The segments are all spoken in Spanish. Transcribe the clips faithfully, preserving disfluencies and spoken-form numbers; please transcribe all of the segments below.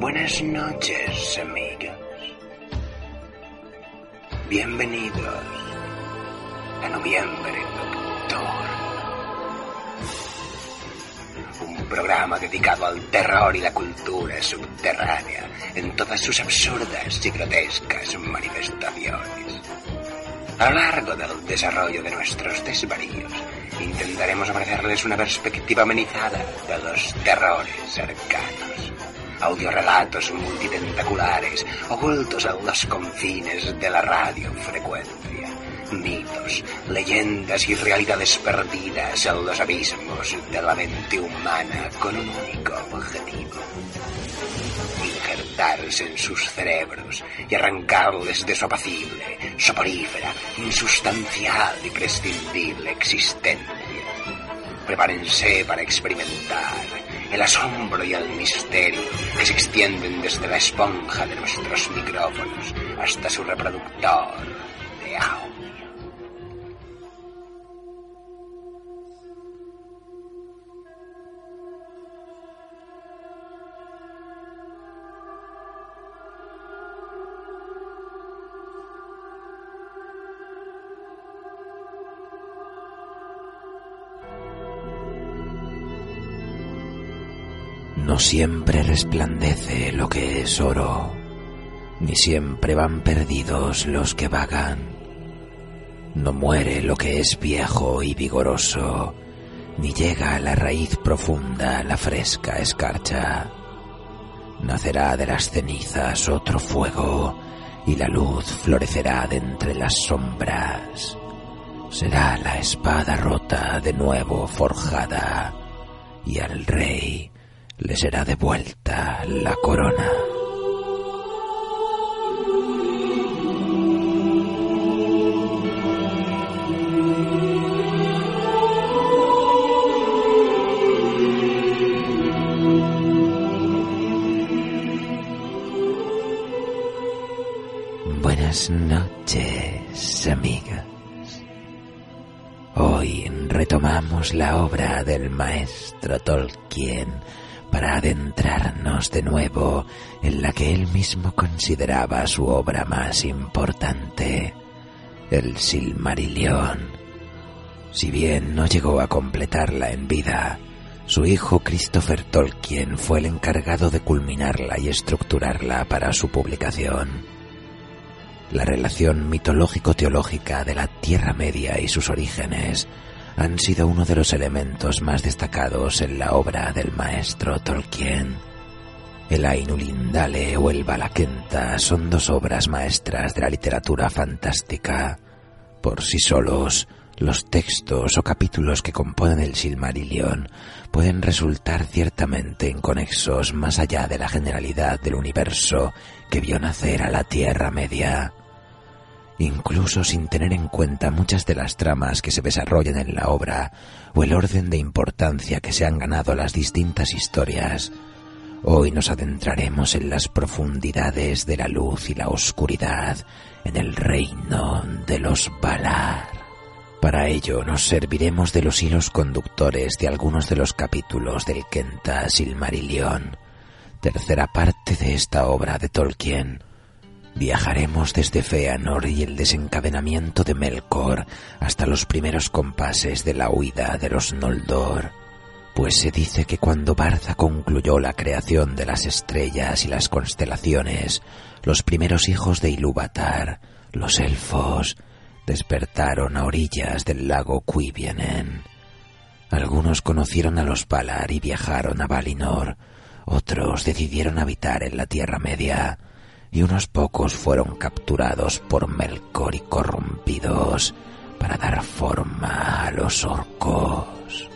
Buenas noches, amigos. Bienvenidos a Noviembre Nocturno. Un programa dedicado al terror y la cultura subterránea en todas sus absurdas y grotescas manifestaciones. A lo largo del desarrollo de nuestros desvaríos, intentaremos ofrecerles una perspectiva amenizada de los terrores arcanos. Audiorelatos multitentaculares ocultos en los confines de la radiofrecuencia. Mitos, leyendas y realidades perdidas en los abismos de la mente humana con un único objetivo: injertarse en sus cerebros y arrancarles de su apacible, soporífera, insustancial y prescindible existencia. Prepárense para experimentar el asombro y el misterio que se extienden desde la esponja de nuestros micrófonos hasta su reproductor de audio. No siempre resplandece lo que es oro, ni siempre van perdidos los que vagan. No muere lo que es viejo y vigoroso, ni llega a la raíz profunda la fresca escarcha. Nacerá de las cenizas otro fuego, y la luz florecerá de entre las sombras. Será la espada rota de nuevo forjada, y al rey le será devuelta la corona. Buenas noches, amigas. Hoy retomamos la obra del maestro Tolkien para adentrarnos de nuevo en la que él mismo consideraba su obra más importante, el Silmarillion. Si bien no llegó a completarla en vida, su hijo Christopher Tolkien fue el encargado de culminarla y estructurarla para su publicación. La relación mitológico-teológica de la Tierra Media y sus orígenes han sido uno de los elementos más destacados en la obra del maestro Tolkien. El Ainul Indale o el Valakenta son dos obras maestras de la literatura fantástica. Por sí solos, los textos o capítulos que componen el Silmarillion pueden resultar ciertamente inconexos más allá de la generalidad del universo que vio nacer a la Tierra Media. Incluso sin tener en cuenta muchas de las tramas que se desarrollan en la obra o el orden de importancia que se han ganado las distintas historias, hoy nos adentraremos en las profundidades de la luz y la oscuridad en el reino de los Valar. Para ello nos serviremos de los hilos conductores de algunos de los capítulos del Kenta Silmarillion, tercera parte de esta obra de Tolkien. Viajaremos desde Fëanor y el desencadenamiento de Melkor hasta los primeros compases de la huida de los Noldor, pues se dice que cuando Barda concluyó la creación de las estrellas y las constelaciones, los primeros hijos de Ilúvatar, los elfos, despertaron a orillas del lago Cuivienen. Algunos conocieron a los Valar y viajaron a Valinor, otros decidieron habitar en la Tierra Media, y unos pocos fueron capturados por Melkor y corrompidos para dar forma a los orcos.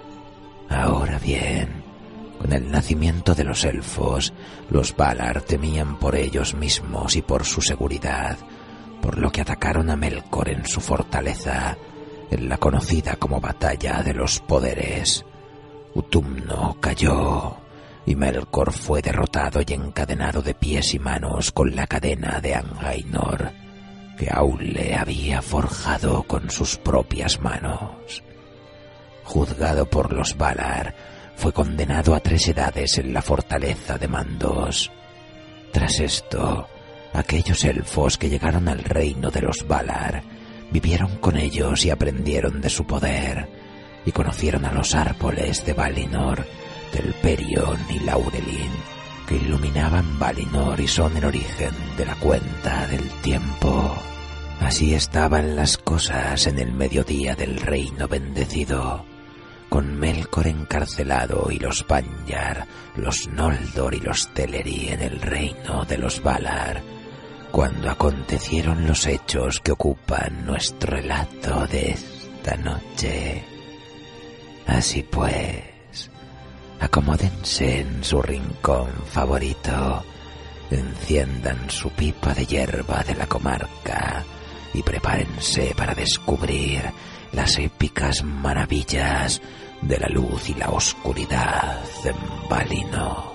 Ahora bien, con el nacimiento de los elfos, los Valar temían por ellos mismos y por su seguridad, por lo que atacaron a Melkor en su fortaleza, en la conocida como Batalla de los Poderes. Utumno cayó, y Melkor fue derrotado y encadenado de pies y manos con la cadena de Angainor, que Aule había forjado con sus propias manos. Juzgado por los Valar, fue condenado a tres edades en la fortaleza de Mandos. Tras esto, aquellos elfos que llegaron al reino de los Valar vivieron con ellos y aprendieron de su poder, y conocieron a los árboles de Valinor, Telperion y Laurelin, que iluminaban Valinor y son el origen de la cuenta del tiempo. Así estaban las cosas en el mediodía del reino bendecido, con Melkor encarcelado y los Vanyar, los Noldor y los Teleri en el reino de los Valar, cuando acontecieron los hechos que ocupan nuestro relato de esta noche. Así pues, acomódense en su rincón favorito, enciendan su pipa de hierba de la comarca y prepárense para descubrir las épicas maravillas de la luz y la oscuridad en Valinor.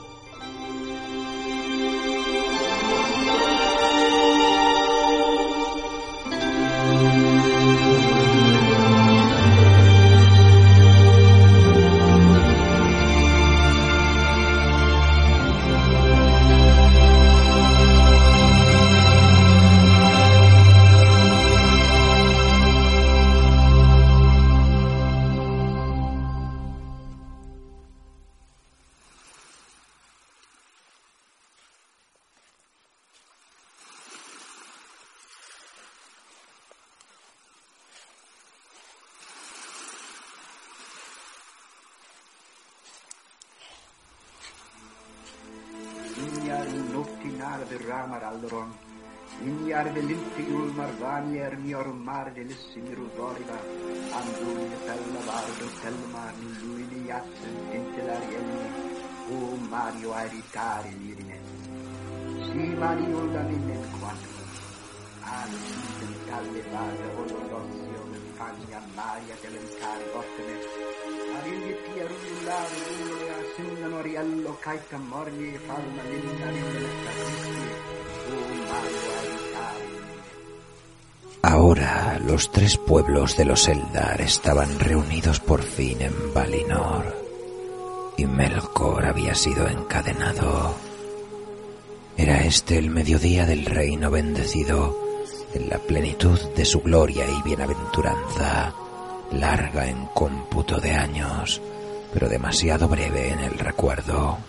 Alron, Inyar de Lintiul Marvanier Mior Mar de Lissimiru Doriva, Andun Tella Vardo Telmar Luili Yatsen Tintelari Elmi, O Mario Aritari Lirine. Si Mario da Minen Quantum, Alice Talle Vada Olorosio, Fagna Maria dell'Encari Bottene, Arilli Pierullari Ulia, Sindano Riello, Caita Morni, Palma Linda Rinne Ahora los tres pueblos de los Eldar estaban reunidos por fin en Valinor, y Melkor había sido encadenado. Era este el mediodía del reino bendecido, en la plenitud de su gloria y bienaventuranza, larga en cómputo de años, pero demasiado breve en el recuerdo.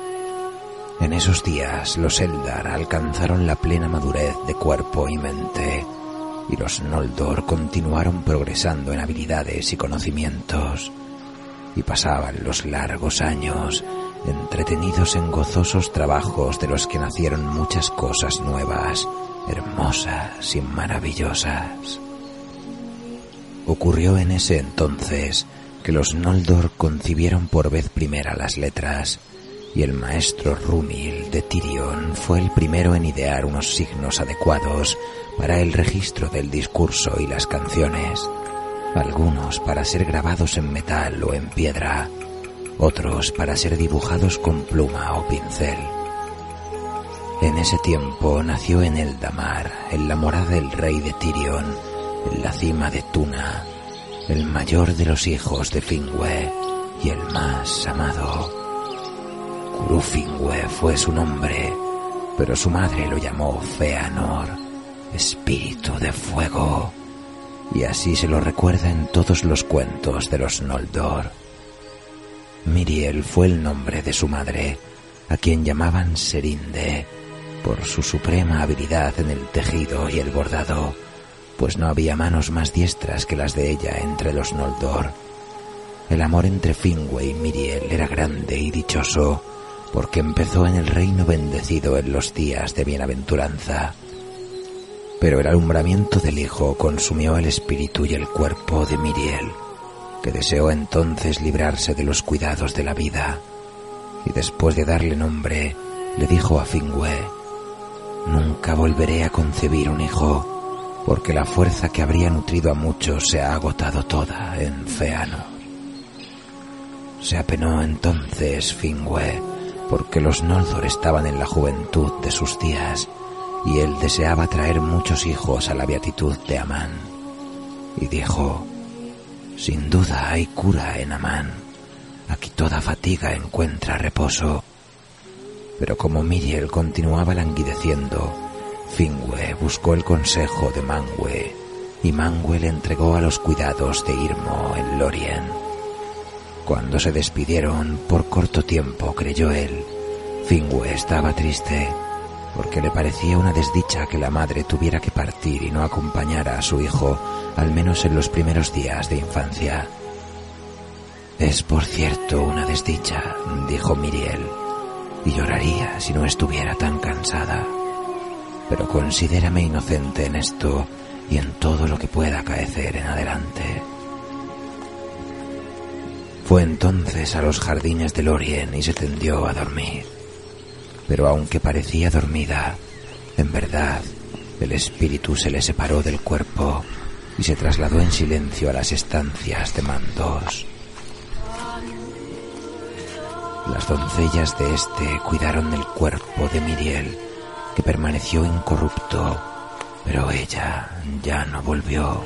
En esos días los Eldar alcanzaron la plena madurez de cuerpo y mente, y los Noldor continuaron progresando en habilidades y conocimientos, y pasaban los largos años entretenidos en gozosos trabajos de los que nacieron muchas cosas nuevas, hermosas y maravillosas. Ocurrió en ese entonces que los Noldor concibieron por vez primera las letras, y el maestro Rúmil de Tirion fue el primero en idear unos signos adecuados para el registro del discurso y las canciones, algunos para ser grabados en metal o en piedra, otros para ser dibujados con pluma o pincel. En ese tiempo nació en Eldamar, en la morada del rey de Tirion, en la cima de Tuna, el mayor de los hijos de Finwë y el más amado. Curufingüe fue su nombre, pero su madre lo llamó Feanor, espíritu de fuego, y así se lo recuerda en todos los cuentos de los Noldor. Miriel fue el nombre de su madre, a quien llamaban Serinde, por su suprema habilidad en el tejido y el bordado, pues no había manos más diestras que las de ella entre los Noldor. El amor entre Finwë y Miriel era grande y dichoso, porque empezó en el reino bendecido en los días de bienaventuranza. Pero el alumbramiento del hijo consumió el espíritu y el cuerpo de Miriel, que deseó entonces librarse de los cuidados de la vida, y después de darle nombre, le dijo a Finwë: «Nunca volveré a concebir un hijo, porque la fuerza que habría nutrido a muchos se ha agotado toda en Feanor». Se apenó entonces Finwë, porque los Noldor estaban en la juventud de sus días, y él deseaba traer muchos hijos a la beatitud de Amán. Y dijo: «Sin duda hay cura en Amán, aquí toda fatiga encuentra reposo». Pero como Miriel continuaba languideciendo, Finwë buscó el consejo de Manwë, y Manwë le entregó a los cuidados de Irmo en Lórien. Cuando se despidieron, por corto tiempo, creyó él, Finwë estaba triste, porque le parecía una desdicha que la madre tuviera que partir y no acompañara a su hijo, al menos en los primeros días de infancia. «Es por cierto una desdicha», dijo Miriel, «y lloraría si no estuviera tan cansada. Pero considérame inocente en esto y en todo lo que pueda acaecer en adelante». Fue entonces a los jardines de Lórien y se tendió a dormir. Pero aunque parecía dormida, en verdad, el espíritu se le separó del cuerpo y se trasladó en silencio a las estancias de Mandos. Las doncellas de este cuidaron del cuerpo de Miriel, que permaneció incorrupto, pero ella ya no volvió.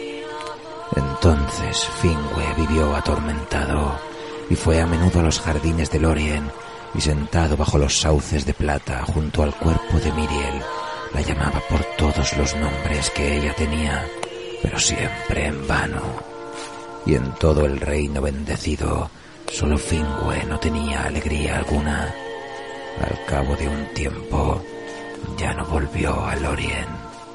Entonces Finwë vivió atormentado y fue a menudo a los jardines de Lórien y sentado bajo los sauces de plata junto al cuerpo de Miriel, la llamaba por todos los nombres que ella tenía, pero siempre en vano. Y en todo el reino bendecido, solo Finwë no tenía alegría alguna. Al cabo de un tiempo, ya no volvió a Lórien.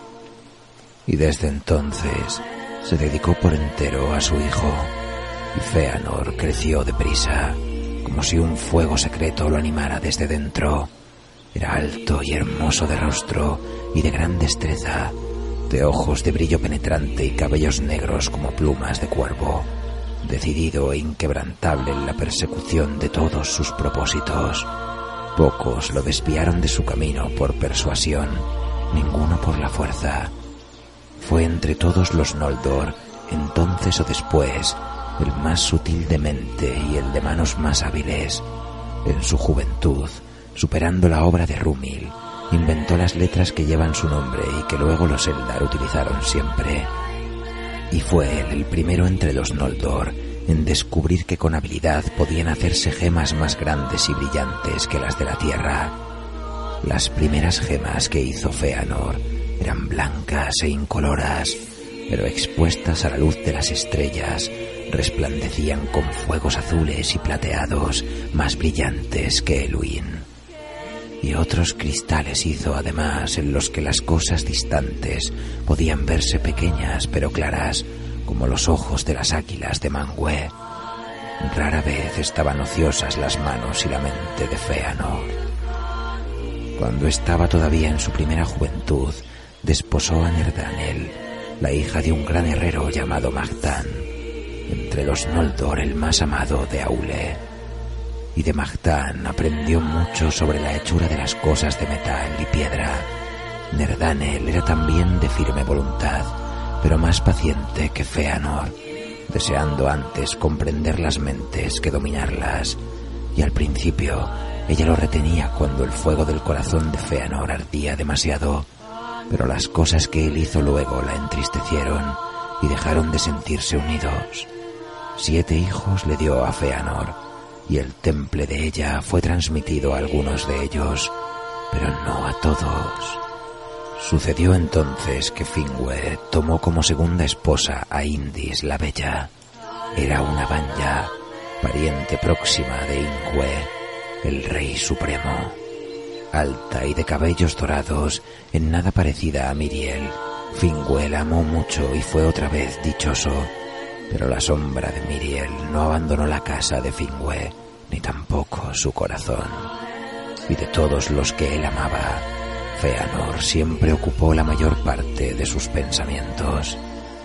Y desde entonces se dedicó por entero a su hijo, y Fëanor creció deprisa, como si un fuego secreto lo animara desde dentro. Era alto y hermoso de rostro y de gran destreza, de ojos de brillo penetrante y cabellos negros como plumas de cuervo, decidido e inquebrantable en la persecución de todos sus propósitos. Pocos lo desviaron de su camino por persuasión, ninguno por la fuerza. Fue entre todos los Noldor, entonces o después, el más sutil de mente y el de manos más hábiles. En su juventud, superando la obra de Rúmil, inventó las letras que llevan su nombre y que luego los Eldar utilizaron siempre. Y fue él el primero entre los Noldor en descubrir que con habilidad podían hacerse gemas más grandes y brillantes que las de la tierra. Las primeras gemas que hizo Fëanor eran blancas e incoloras, pero expuestas a la luz de las estrellas, resplandecían con fuegos azules y plateados más brillantes que Elwyn. Y otros cristales hizo además en los que las cosas distantes podían verse pequeñas pero claras, como los ojos de las águilas de Manwë. Rara vez estaban ociosas las manos y la mente de Fëanor. Cuando estaba todavía en su primera juventud, desposó a Nerdanel, la hija de un gran herrero llamado Magtán, entre los Noldor el más amado de Aule. Y de Magtán aprendió mucho sobre la hechura de las cosas de metal y piedra. Nerdanel era también de firme voluntad, pero más paciente que Fëanor, deseando antes comprender las mentes que dominarlas, y al principio ella lo retenía cuando el fuego del corazón de Fëanor ardía demasiado, pero las cosas que él hizo luego la entristecieron y dejaron de sentirse unidos. Siete hijos le dio a Fëanor, y el temple de ella fue transmitido a algunos de ellos, pero no a todos. Sucedió entonces que Finwë tomó como segunda esposa a Indis la Bella. Era una Vanya, pariente próxima de Ingwë, el rey supremo. Alta y de cabellos dorados, en nada parecida a Miriel, Finwë la amó mucho y fue otra vez dichoso. Pero la sombra de Miriel no abandonó la casa de Finwë, ni tampoco su corazón. Y de todos los que él amaba, Fëanor siempre ocupó la mayor parte de sus pensamientos.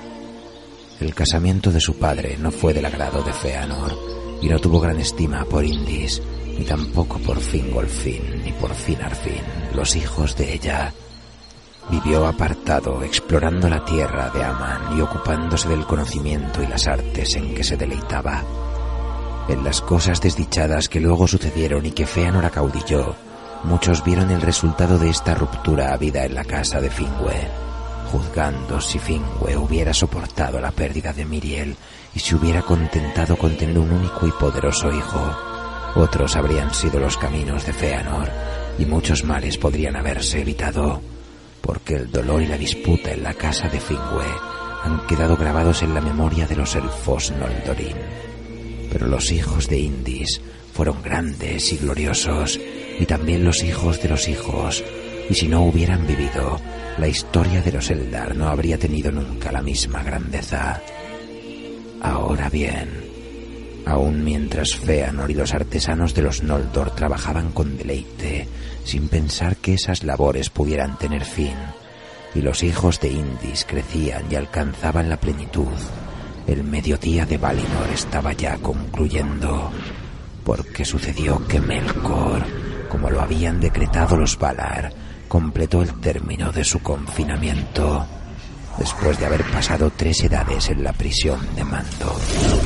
El casamiento de su padre no fue del agrado de Fëanor, y no tuvo gran estima por Indis, ni tampoco por Fingolfin ni por Finarfin, los hijos de ella. Vivió apartado, explorando la tierra de Aman y ocupándose del conocimiento y las artes en que se deleitaba. En las cosas desdichadas que luego sucedieron y que Fëanor acaudilló, muchos vieron el resultado de esta ruptura habida en la casa de Finwë, juzgando si Finwë hubiera soportado la pérdida de Miriel y se hubiera contentado con tener un único y poderoso hijo. Otros habrían sido los caminos de Fëanor, y muchos males podrían haberse evitado, porque el dolor y la disputa en la casa de Finwë han quedado grabados en la memoria de los elfos Noldorin. Pero los hijos de Indis fueron grandes y gloriosos, y también los hijos de los hijos, y si no hubieran vivido, la historia de los Eldar no habría tenido nunca la misma grandeza. Ahora bien, aun mientras Fëanor y los artesanos de los Noldor trabajaban con deleite, sin pensar que esas labores pudieran tener fin, y los hijos de Indis crecían y alcanzaban la plenitud, el mediodía de Valinor estaba ya concluyendo, porque sucedió que Melkor, como lo habían decretado los Valar, completó el término de su confinamiento, después de haber pasado tres edades en la prisión de Mando.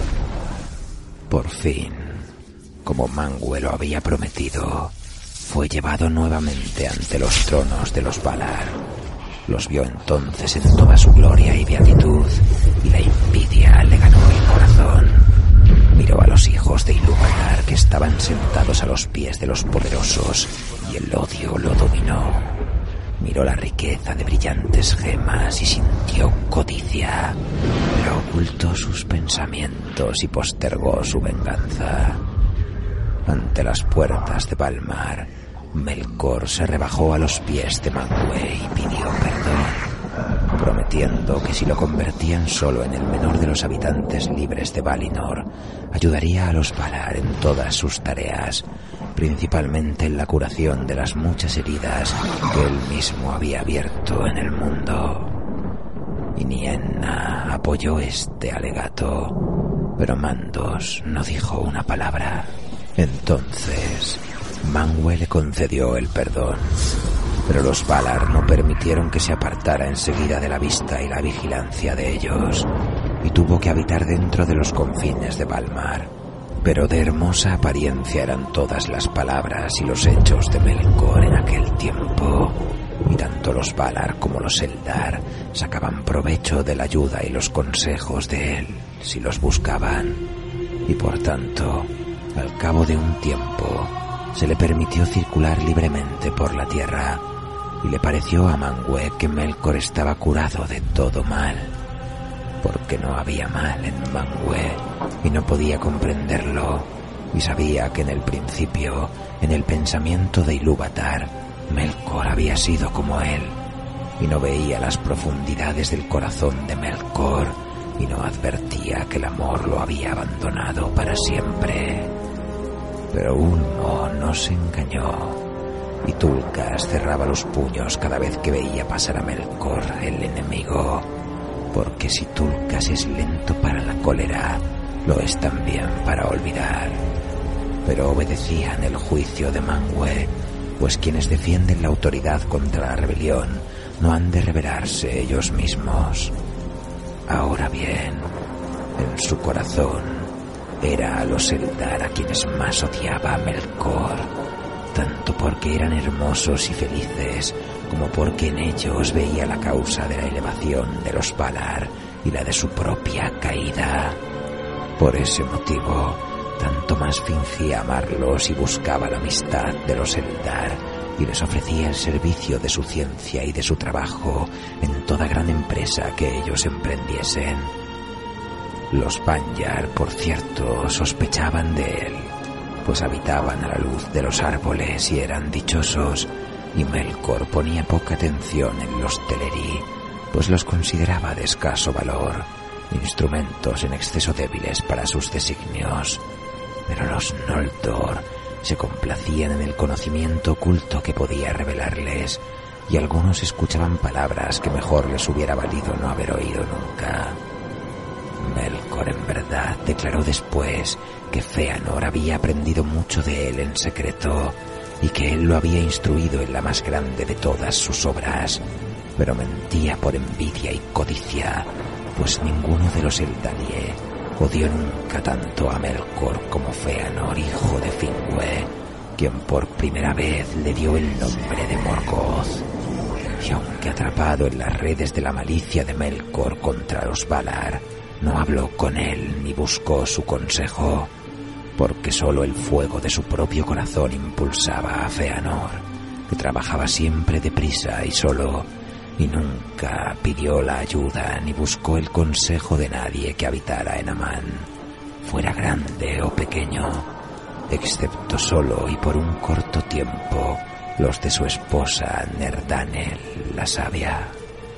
Por fin, como Manwë lo había prometido, fue llevado nuevamente ante los tronos de los Valar. Los vio entonces en toda su gloria y beatitud, y la envidia le ganó el corazón. Miró a los hijos de Ilúvatar que estaban sentados a los pies de los poderosos, y el odio lo dominó. Miró la riqueza de brillantes gemas y sintió codicia, pero ocultó sus pensamientos y postergó su venganza. Ante las puertas de Valmar, Melkor se rebajó a los pies de Manwë y pidió perdón, prometiendo que si lo convertían solo en el menor de los habitantes libres de Valinor, ayudaría a los Valar en todas sus tareas, principalmente en la curación de las muchas heridas que él mismo había abierto en el mundo. Y Nienna apoyó este alegato, pero Mandos no dijo una palabra. Entonces Manwë le concedió el perdón, pero los Valar no permitieron que se apartara enseguida de la vista y la vigilancia de ellos, y tuvo que habitar dentro de los confines de Valmar. Pero de hermosa apariencia eran todas las palabras y los hechos de Melkor en aquel tiempo, y tanto los Valar como los Eldar sacaban provecho de la ayuda y los consejos de él, si los buscaban, y por tanto, al cabo de un tiempo, se le permitió circular libremente por la tierra, y le pareció a Manwë que Melkor estaba curado de todo mal, porque no había mal en Manwë, y no podía comprenderlo, y sabía que en el principio, en el pensamiento de Ilúvatar, Melkor había sido como él, y no veía las profundidades del corazón de Melkor, y no advertía que el amor lo había abandonado para siempre. Pero Ulmo no se engañó, y Tulkas cerraba los puños cada vez que veía pasar a Melkor, el enemigo, porque si Tulkas es lento para la cólera, lo es también para olvidar. Pero obedecían el juicio de Manwë, pues quienes defienden la autoridad contra la rebelión no han de rebelarse ellos mismos. Ahora bien, en su corazón era a los Eldar a quienes más odiaba a Melkor, tanto porque eran hermosos y felices, como porque en ellos veía la causa de la elevación de los Valar y la de su propia caída. Por ese motivo, tanto más fingía amarlos y buscaba la amistad de los Eldar, y les ofrecía el servicio de su ciencia y de su trabajo en toda gran empresa que ellos emprendiesen. Los Vanyar, por cierto, sospechaban de él, pues habitaban a la luz de los árboles y eran dichosos, y Melkor ponía poca atención en los Teleri, pues los consideraba de escaso valor, instrumentos en exceso débiles para sus designios. Pero los Noldor se complacían en el conocimiento oculto que podía revelarles, y algunos escuchaban palabras que mejor les hubiera valido no haber oído nunca. Melkor en verdad declaró después que Fëanor había aprendido mucho de él en secreto y que él lo había instruido en la más grande de todas sus obras, pero mentía por envidia y codicia, pues ninguno de los Eldarié odió nunca tanto a Melkor como Fëanor, hijo de Finwë, quien por primera vez le dio el nombre de Morgoth. Y aunque atrapado en las redes de la malicia de Melkor contra los Valar, no habló con él ni buscó su consejo, porque sólo el fuego de su propio corazón impulsaba a Fëanor, que trabajaba siempre deprisa y solo, y nunca pidió la ayuda ni buscó el consejo de nadie que habitara en Amán, fuera grande o pequeño, excepto solo y por un corto tiempo los de su esposa Nerdanel la sabia.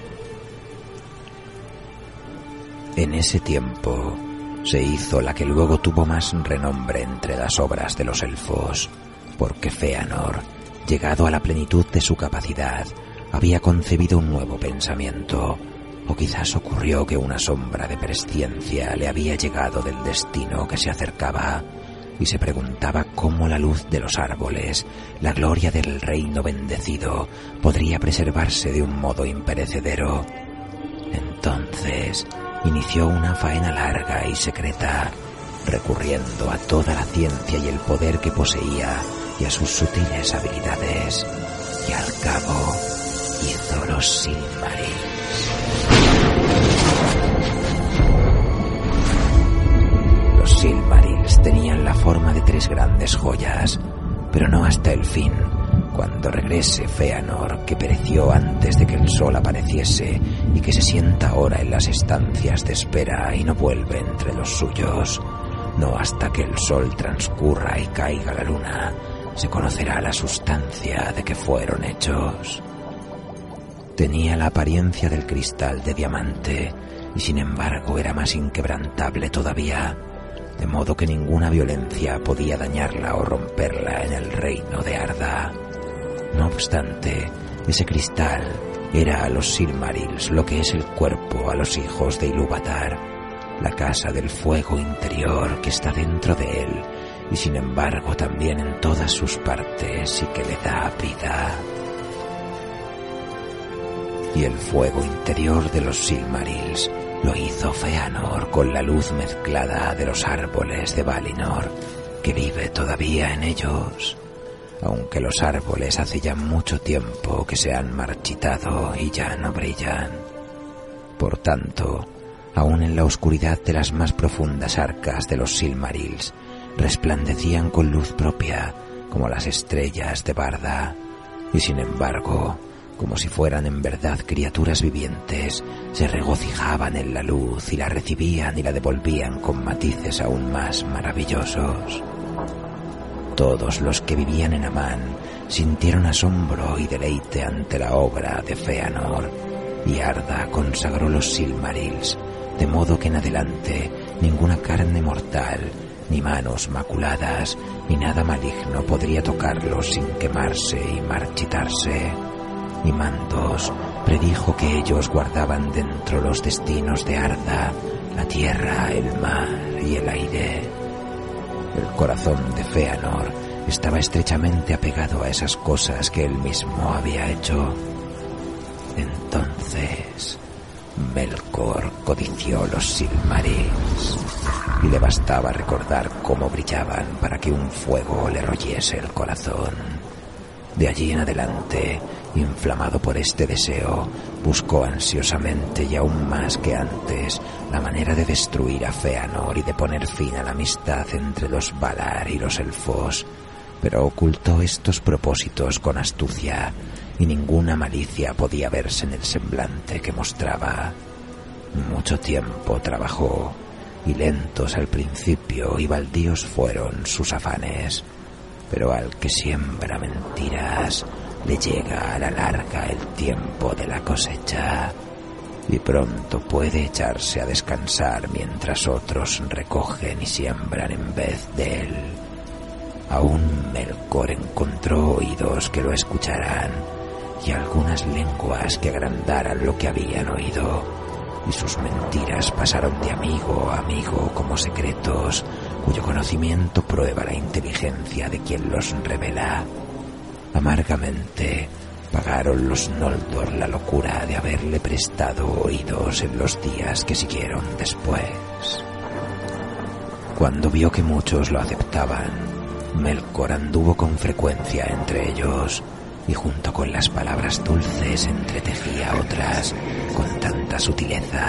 En ese tiempo se hizo la que luego tuvo más renombre entre las obras de los elfos, porque Fëanor, llegado a la plenitud de su capacidad, había concebido un nuevo pensamiento, o quizás ocurrió que una sombra de presciencia le había llegado del destino que se acercaba, y se preguntaba cómo la luz de los árboles, la gloria del reino bendecido, podría preservarse de un modo imperecedero. Entonces inició una faena larga y secreta, recurriendo a toda la ciencia y el poder que poseía y a sus sutiles habilidades, y al cabo hizo los Silmarils. Los Silmarils tenían la forma de tres grandes joyas, pero no hasta el fin, cuando regrese Fëanor, que pereció antes de que el sol apareciese y que se sienta ahora en las estancias de espera y no vuelve entre los suyos. No hasta que el sol transcurra y caiga la luna se conocerá la sustancia de que fueron hechos. Tenía la apariencia del cristal de diamante y sin embargo era más inquebrantable todavía, de modo que ninguna violencia podía dañarla o romperla en el reino de Arda. No obstante, ese cristal era a los Silmarils lo que es el cuerpo a los hijos de Ilúvatar, la casa del fuego interior que está dentro de él y sin embargo también en todas sus partes y que le da vida. Y el fuego interior de los Silmarils lo hizo Fëanor con la luz mezclada de los árboles de Valinor, que vive todavía en ellos, aunque los árboles hace ya mucho tiempo que se han marchitado y ya no brillan. Por tanto, aún en la oscuridad de las más profundas arcas de los Silmarils, resplandecían con luz propia como las estrellas de Barda, y sin embargo, como si fueran en verdad criaturas vivientes, se regocijaban en la luz y la recibían y la devolvían con matices aún más maravillosos. Todos los que vivían en Amán sintieron asombro y deleite ante la obra de Fëanor, y Arda consagró los Silmarils, de modo que en adelante ninguna carne mortal, ni manos maculadas, ni nada maligno podría tocarlos sin quemarse y marchitarse. Y Mandos predijo que ellos guardaban dentro los destinos de Arda, la tierra, el mar y el aire. El corazón de Fëanor estaba estrechamente apegado a esas cosas que él mismo había hecho. Entonces Melkor codició los Silmarils, y le bastaba recordar cómo brillaban para que un fuego le royese el corazón. De allí en adelante, inflamado por este deseo, buscó ansiosamente y aún más que antes la manera de destruir a Fëanor y de poner fin a la amistad entre los Valar y los elfos, pero ocultó estos propósitos con astucia y ninguna malicia podía verse en el semblante que mostraba. Mucho tiempo trabajó y lentos al principio y baldíos fueron sus afanes, pero al que siembra mentiras le llega a la larga el tiempo de la cosecha y pronto puede echarse a descansar mientras otros recogen y siembran en vez de él. Aún Melkor encontró oídos que lo escucharan y algunas lenguas que agrandaran lo que habían oído, y sus mentiras pasaron de amigo a amigo como secretos cuyo conocimiento prueba la inteligencia de quien los revela. Amargamente pagaron los Noldor la locura de haberle prestado oídos en los días que siguieron después. Cuando vio que muchos lo aceptaban, Melkor anduvo con frecuencia entre ellos, y junto con las palabras dulces entretejía otras con tanta sutileza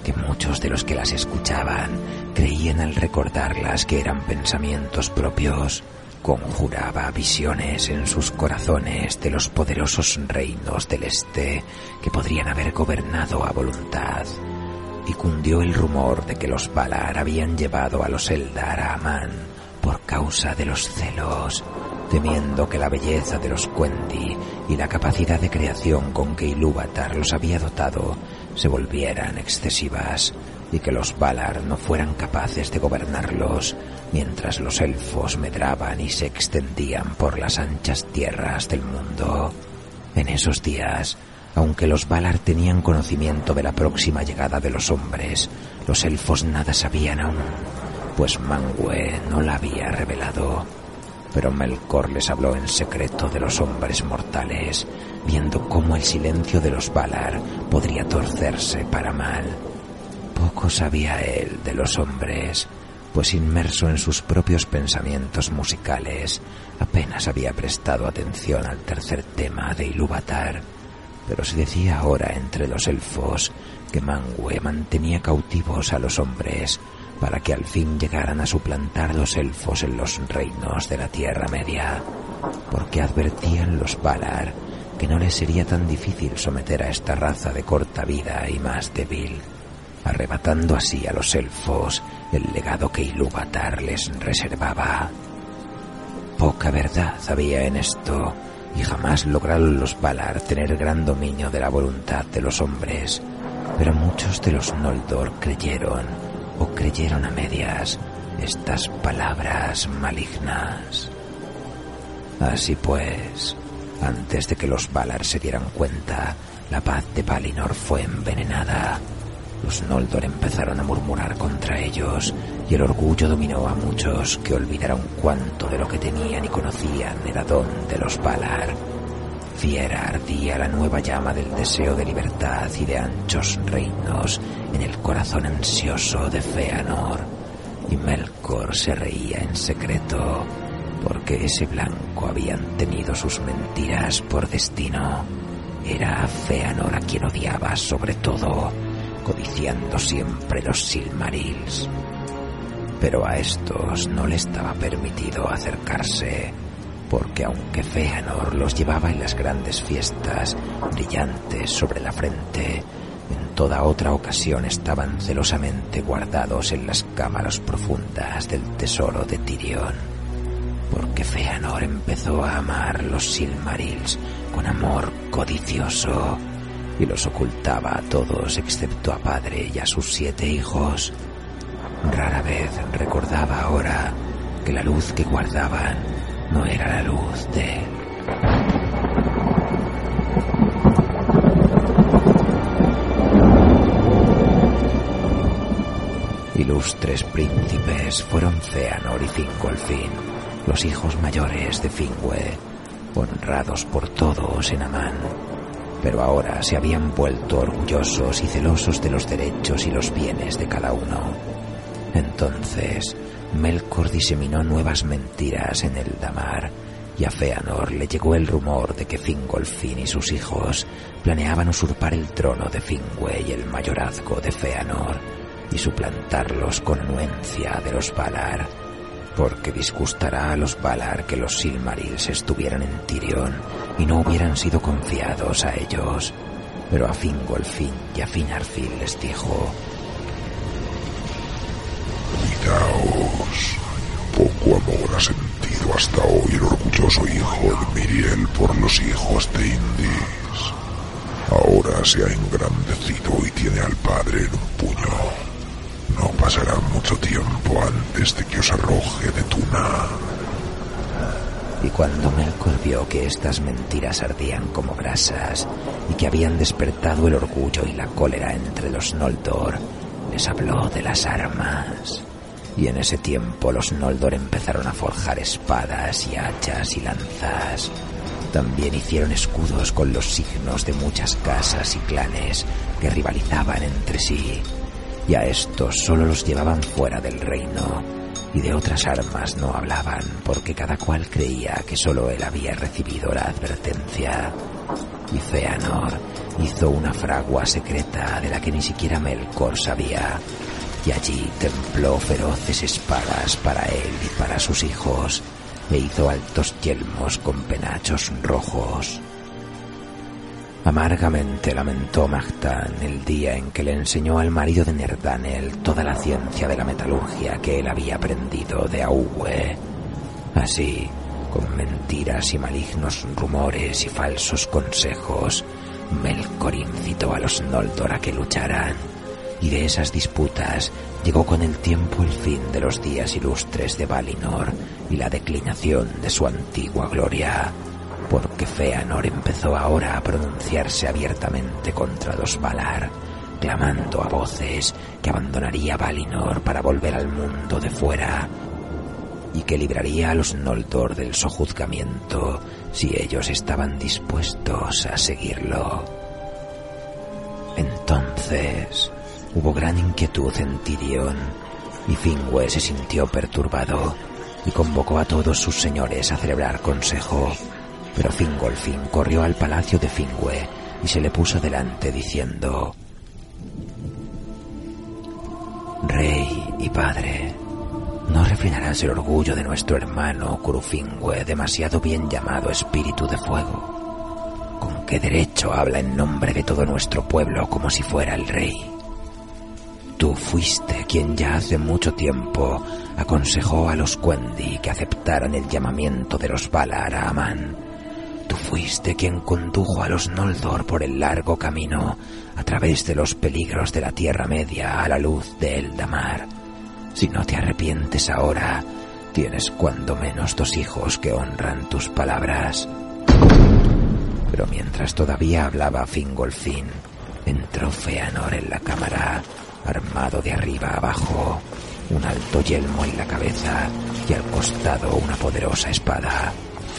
que muchos de los que las escuchaban creían al recordarlas que eran pensamientos propios. Conjuraba visiones en sus corazones de los poderosos reinos del este que podrían haber gobernado a voluntad. Y cundió el rumor de que los Valar habían llevado a los Eldar a Amán por causa de los celos, temiendo que la belleza de los Quendi y la capacidad de creación con que Ilúvatar los había dotado se volvieran excesivas y que los Valar no fueran capaces de gobernarlos mientras los elfos medraban y se extendían por las anchas tierras del mundo. En esos días, aunque los Valar tenían conocimiento de la próxima llegada de los hombres, los elfos nada sabían aún, pues Manwë no la había revelado. Pero Melkor les habló en secreto de los hombres mortales, viendo cómo el silencio de los Valar podría torcerse para mal. Poco sabía él de los hombres, pues inmerso en sus propios pensamientos musicales, apenas había prestado atención al tercer tema de Ilúvatar. Pero se decía ahora entre los elfos que Manwë mantenía cautivos a los hombres para que al fin llegaran a suplantar los elfos en los reinos de la Tierra Media, porque advertían los Valar que no les sería tan difícil someter a esta raza de corta vida y más débil, arrebatando así a los elfos el legado que Ilúvatar les reservaba. Poca verdad había en esto, y jamás lograron los Valar tener gran dominio de la voluntad de los hombres, pero muchos de los Noldor creyeron, o creyeron a medias, estas palabras malignas. Así pues, antes de que los Valar se dieran cuenta, la paz de Valinor fue envenenada. Los Noldor empezaron a murmurar contra ellos, y el orgullo dominó a muchos que olvidaron cuánto de lo que tenían y conocían era don de los Valar. Fiera ardía la nueva llama del deseo de libertad y de anchos reinos en el corazón ansioso de Fëanor, y Melkor se reía en secreto, porque ese blanco habían tenido sus mentiras por destino. Era a Fëanor a quien odiaba sobre todo, codiciando siempre los Silmarils. Pero a estos no les estaba permitido acercarse, porque aunque Fëanor los llevaba en las grandes fiestas brillantes sobre la frente, en toda otra ocasión estaban celosamente guardados en las cámaras profundas del tesoro de Tirion, porque Fëanor empezó a amar los Silmarils con amor codicioso y los ocultaba a todos excepto a padre y a sus siete hijos. Rara vez recordaba ahora que la luz que guardaban no era la luz de él. Ilustres príncipes fueron Fëanor y Fingolfin, los hijos mayores de Finwë, honrados por todos en Amán, pero ahora se habían vuelto orgullosos y celosos de los derechos y los bienes de cada uno. Entonces Melkor diseminó nuevas mentiras en el Damar, y a Fëanor le llegó el rumor de que Fingolfin y sus hijos planeaban usurpar el trono de Finwë y el mayorazgo de Fëanor, y suplantarlos con anuencia de los Valar, porque disgustará a los Valar que los Silmarils estuvieran en Tirion y no hubieran sido confiados a ellos. Pero a Fingolfin y a Finarfin les dijo: Cuidaos, poco amor ha sentido hasta hoy el orgulloso hijo de Miriel por los hijos de Indis. Ahora se ha engrandecido y tiene al padre en un puño. No pasará mucho tiempo antes de que os arroje de Tuna. Y cuando Melkor vio que estas mentiras ardían como brasas y que habían despertado el orgullo y la cólera entre los Noldor, les habló de las armas. Y en ese tiempo los Noldor empezaron a forjar espadas y hachas y lanzas. También hicieron escudos con los signos de muchas casas y clanes que rivalizaban entre sí, y a estos solo los llevaban fuera del reino, y de otras armas no hablaban, porque cada cual creía que solo él había recibido la advertencia. y Feanor hizo una fragua secreta de la que ni siquiera Melkor sabía, y allí templó feroces espadas para él y para sus hijos, e hizo altos yelmos con penachos rojos. Amargamente lamentó Mactán el día en que le enseñó al marido de Nerdanel toda la ciencia de la metalurgia que él había aprendido de Aúwe. Así, con mentiras y malignos rumores y falsos consejos, Melkor incitó a los Noldor a que lucharan, y de esas disputas llegó con el tiempo el fin de los días ilustres de Valinor y la declinación de su antigua gloria, porque Feanor empezó ahora a pronunciarse abiertamente contra los Valar, clamando a voces que abandonaría Valinor para volver al mundo de fuera, y que libraría a los Noldor del sojuzgamiento si ellos estaban dispuestos a seguirlo. Entonces hubo gran inquietud en Tirion, y Finwë se sintió perturbado y convocó a todos sus señores a celebrar consejo. Pero Fingolfin corrió al palacio de Finwë y se le puso delante diciendo: «Rey y padre, ¿no refrenarás el orgullo de nuestro hermano Curufingüe, demasiado bien llamado Espíritu de Fuego? ¿Con qué derecho habla en nombre de todo nuestro pueblo como si fuera el rey? Tú fuiste quien ya hace mucho tiempo aconsejó a los Quendi que aceptaran el llamamiento de los Valar a Amán. Tú fuiste quien condujo a los Noldor por el largo camino a través de los peligros de la Tierra Media a la luz de Eldamar. Si no te arrepientes ahora, tienes cuando menos dos hijos que honran tus palabras». Pero mientras todavía hablaba Fingolfin, entró Feanor en la cámara, armado de arriba a abajo, un alto yelmo en la cabeza y al costado una poderosa espada.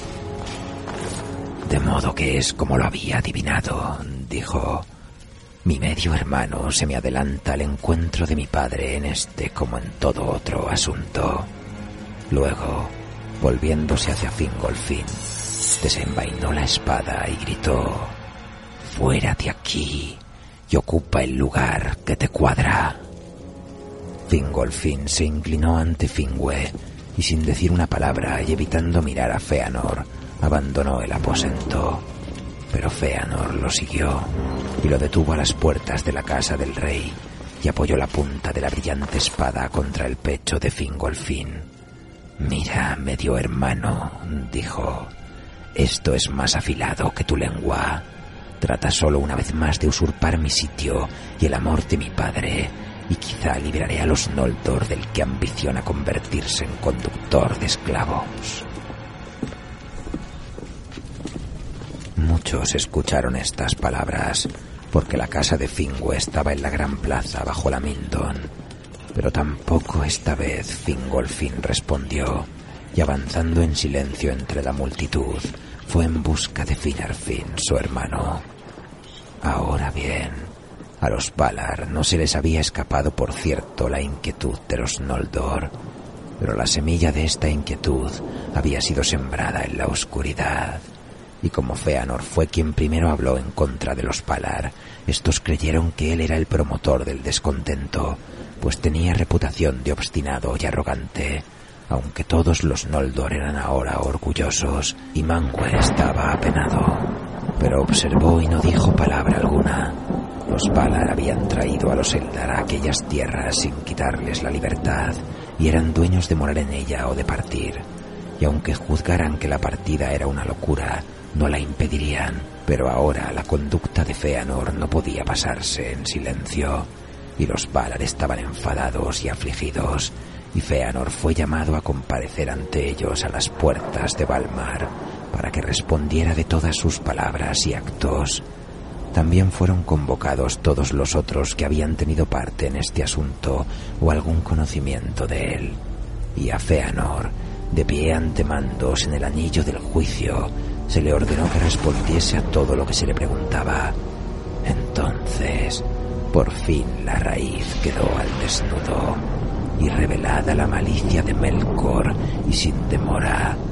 «De modo que es como lo había adivinado», dijo. «Mi medio hermano se me adelanta al encuentro de mi padre en este como en todo otro asunto». Luego, volviéndose hacia Fingolfin, desenvainó la espada y gritó: «Fuera de aquí y ocupa el lugar que te cuadra». Fingolfin se inclinó ante Finwë y, sin decir una palabra y evitando mirar a Feanor, abandonó el aposento. Pero Feanor lo siguió y lo detuvo a las puertas de la casa del rey y apoyó la punta de la brillante espada contra el pecho de Fingolfin. «Mira, medio hermano», dijo, «esto es más afilado que tu lengua. Trata solo una vez más de usurpar mi sitio y el amor de mi padre, y quizá liberaré a los Noldor del que ambiciona convertirse en conductor de esclavos». Muchos escucharon estas palabras, porque la casa de Finwë estaba en la gran plaza bajo la Mindon. Pero tampoco esta vez Fingolfin respondió, y avanzando en silencio entre la multitud, fue en busca de Finarfin, su hermano. Ahora bien, a los Valar no se les había escapado, por cierto, la inquietud de los Noldor, pero la semilla de esta inquietud había sido sembrada en la oscuridad. Y como Feanor fue quien primero habló en contra de los Valar, estos creyeron que él era el promotor del descontento, pues tenía reputación de obstinado y arrogante, aunque todos los Noldor eran ahora orgullosos, y Manwë estaba apenado. Pero observó y no dijo palabra alguna. Los Valar habían traído a los Eldar a aquellas tierras sin quitarles la libertad, y eran dueños de morar en ella o de partir. Y aunque juzgaran que la partida era una locura, no la impedirían, pero ahora la conducta de Feanor no podía pasarse en silencio, y los Valar estaban enfadados y afligidos, y Feanor fue llamado a comparecer ante ellos a las puertas de Valmar, para que respondiera de todas sus palabras y actos. También fueron convocados todos los otros que habían tenido parte en este asunto o algún conocimiento de él, y a Feanor, de pie ante mandos en el anillo del juicio, se le ordenó que respondiese a todo lo que se le preguntaba. Entonces, por fin la raíz quedó al desnudo, y revelada la malicia de Melkor, y sin demora,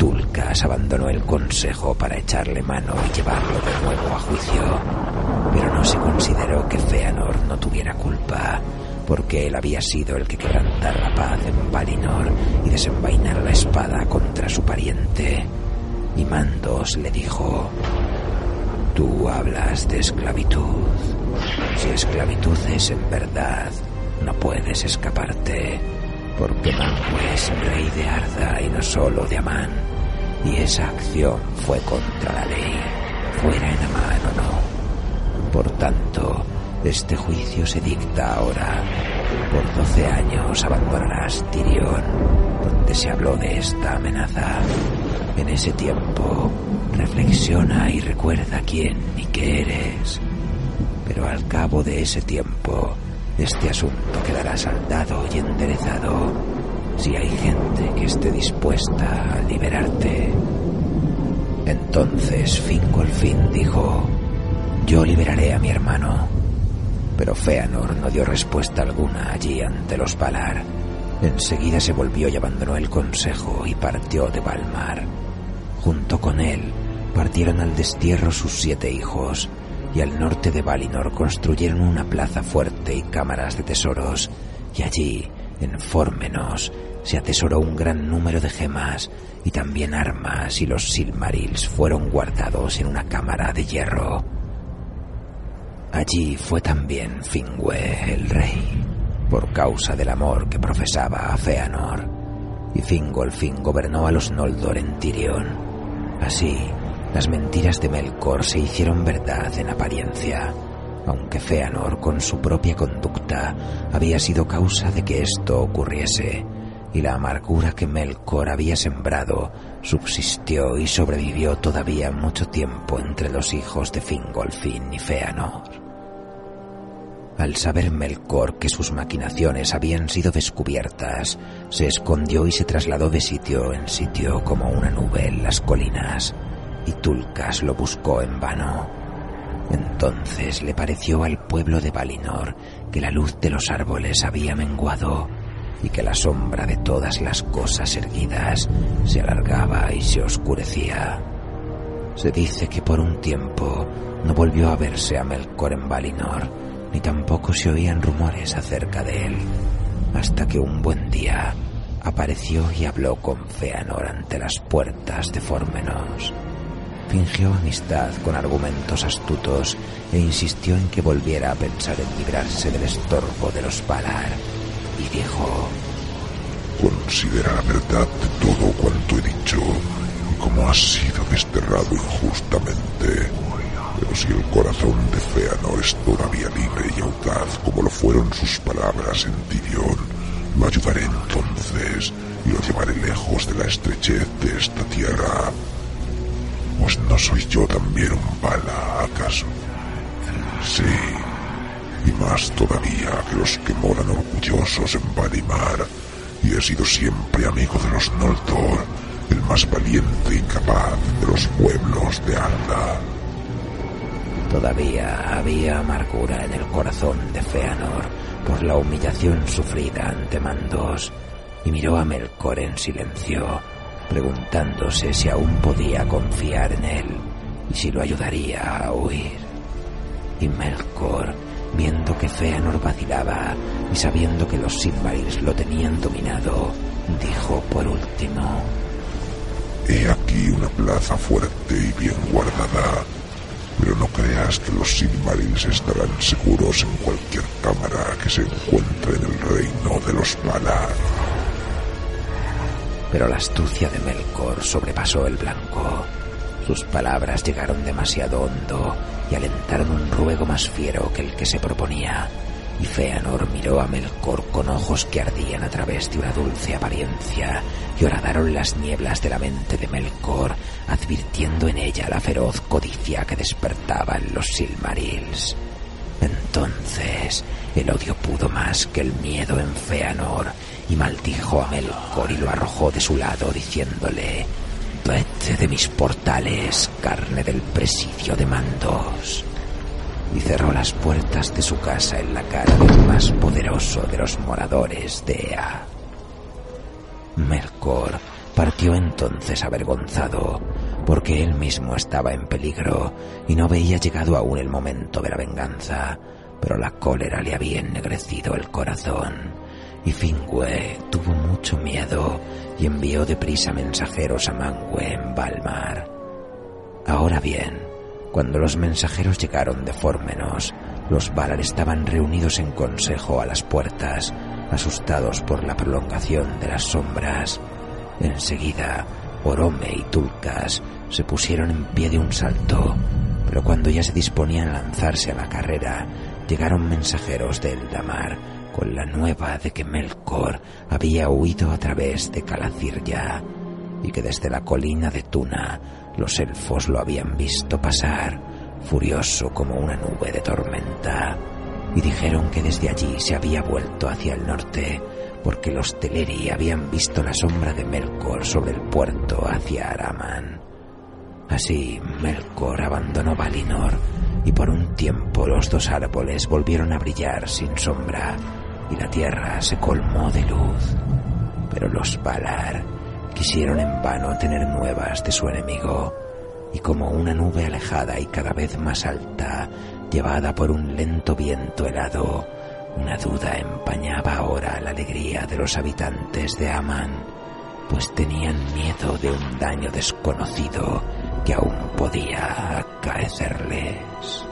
Tulkas abandonó el consejo para echarle mano y llevarlo de nuevo a juicio, pero no se consideró que Fëanor no tuviera culpa, porque él había sido el que quebrantara la paz en Valinor y desenvainara la espada contra su pariente. Y Mandos le dijo: tú hablas de esclavitud. Si esclavitud es en verdad, no puedes escaparte, porque Manwë es rey de Arda y no solo de Amán, y esa acción fue contra la ley, fuera en Amán o no. Por tanto, este juicio se dicta ahora. Por doce años abandonarás Tirion, donde se habló de esta amenaza. En ese tiempo, reflexiona y recuerda quién y qué eres. Pero al cabo de ese tiempo, este asunto quedará saldado y enderezado si hay gente que esté dispuesta a liberarte. Entonces Fingolfin dijo: yo liberaré a mi hermano. Pero Fëanor no dio respuesta alguna allí ante los Valar. Enseguida se volvió y abandonó el consejo y partió de Valmar. Junto con él partieron al destierro sus siete hijos, y al norte de Valinor construyeron una plaza fuerte y cámaras de tesoros, y allí, en Formenos, se atesoró un gran número de gemas, y también armas, y los Silmarils fueron guardados en una cámara de hierro. Allí fue también Finwë el rey, por causa del amor que profesaba a Fëanor, y Fingolfin gobernó a los Noldor en Tirion. Así, las mentiras de Melkor se hicieron verdad en apariencia, aunque Fëanor con su propia conducta había sido causa de que esto ocurriese, y la amargura que Melkor había sembrado subsistió y sobrevivió todavía mucho tiempo entre los hijos de Fingolfin y Fëanor. Al saber Melkor que sus maquinaciones habían sido descubiertas, se escondió y se trasladó de sitio en sitio como una nube en las colinas, y Tulkas lo buscó en vano. Entonces le pareció al pueblo de Valinor que la luz de los árboles había menguado, y que la sombra de todas las cosas erguidas se alargaba y se oscurecía. Se dice que por un tiempo no volvió a verse a Melkor en Valinor, ni tampoco se oían rumores acerca de él, hasta que un buen día apareció y habló con Fëanor ante las puertas de Formenos. Fingió amistad con argumentos astutos e insistió en que volviera a pensar en librarse del estorbo de los Valar, y dijo: considera la verdad de todo cuanto he dicho, y como has sido desterrado injustamente. Pero si el corazón de Fëanor es todavía libre y audaz como lo fueron sus palabras en Tirion, lo ayudaré entonces y lo llevaré lejos de la estrechez de esta tierra. Pues no soy yo también un Vala, ¿acaso? Sí, y más todavía que los que moran orgullosos en Valimar, y he sido siempre amigo de los Noldor, el más valiente y capaz de los pueblos de Arda. Todavía había amargura en el corazón de Fëanor por la humillación sufrida ante Mandos, y miró a Melkor en silencio, preguntándose si aún podía confiar en él y si lo ayudaría a huir. Y Melkor, viendo que Fëanor vacilaba y sabiendo que los Silmarils lo tenían dominado, dijo por último: he aquí una plaza fuerte y bien guardada, pero no creas que los Silmarils estarán seguros en cualquier cámara que se encuentre en el reino de los Valar. Pero la astucia de Melkor sobrepasó el blanco. Sus palabras llegaron demasiado hondo y alentaron un ruego más fiero que el que se proponía, y Fëanor miró a Melkor con ojos que ardían a través de una dulce apariencia, y horadaron las nieblas de la mente de Melkor, advirtiendo en ella la feroz codicia que despertaba en los Silmarils. Entonces el odio pudo más que el miedo en Fëanor, y maldijo a Melkor y lo arrojó de su lado, diciéndole: vete de mis portales, carne del presidio de Mandos. Y cerró las puertas de su casa en la cara del más poderoso de los moradores de Ea. Melkor partió entonces avergonzado, porque él mismo estaba en peligro y no veía llegado aún el momento de la venganza, pero la cólera le había ennegrecido el corazón, y Finwë tuvo mucho miedo y envió deprisa mensajeros a Manwë en Valmar. Ahora bien, cuando los mensajeros llegaron de Formenos, los Valar estaban reunidos en consejo a las puertas, asustados por la prolongación de las sombras. Enseguida, Orome y Tulkas se pusieron en pie de un salto, pero cuando ya se disponían a lanzarse a la carrera, llegaron mensajeros de Eldamar con la nueva de que Melkor había huido a través de Calacirya y que desde la colina de Tuna los elfos lo habían visto pasar, furioso como una nube de tormenta, y dijeron que desde allí se había vuelto hacia el norte, porque los Teleri habían visto la sombra de Melkor sobre el puerto hacia Araman. Así Melkor abandonó Valinor, y por un tiempo los dos árboles volvieron a brillar sin sombra, y la tierra se colmó de luz. Pero los Valar quisieron en vano tener nuevas de su enemigo, y como una nube alejada y cada vez más alta, llevada por un lento viento helado, una duda empañaba ahora la alegría de los habitantes de Aman, pues tenían miedo de un daño desconocido que aún podía acaecerles.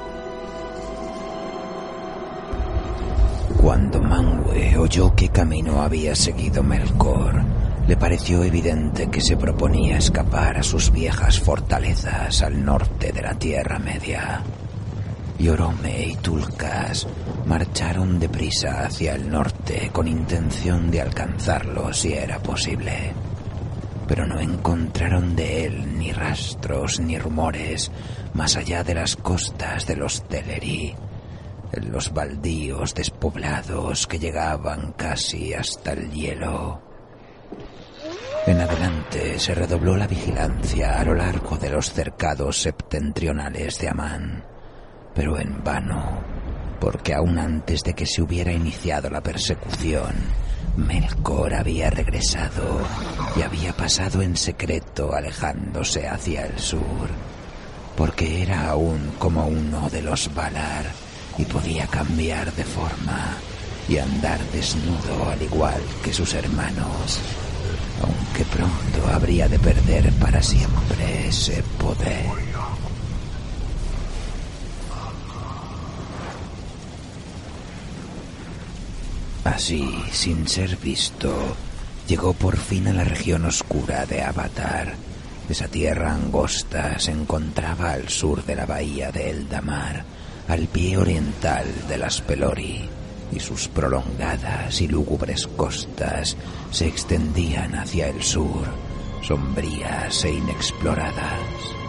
Cuando Manwë oyó qué camino había seguido Melkor, le pareció evidente que se proponía escapar a sus viejas fortalezas al norte de la Tierra Media. Y Orome y Tulkas marcharon deprisa hacia el norte con intención de alcanzarlo si era posible. Pero no encontraron de él ni rastros ni rumores más allá de las costas de los Teleri, en los baldíos despoblados que llegaban casi hasta el hielo. En adelante se redobló la vigilancia a lo largo de los cercados septentrionales de Amán, pero en vano, porque aún antes de que se hubiera iniciado la persecución, Melkor había regresado y había pasado en secreto alejándose hacia el sur, porque era aún como uno de los Valar y podía cambiar de forma y andar desnudo al igual que sus hermanos, aunque pronto habría de perder para siempre ese poder. Así, sin ser visto, llegó por fin a la región oscura de Avatar. Esa tierra angosta se encontraba al sur de la bahía de Eldamar, al pie oriental de las Pelori, y sus prolongadas y lúgubres costas se extendían hacia el sur, sombrías e inexploradas.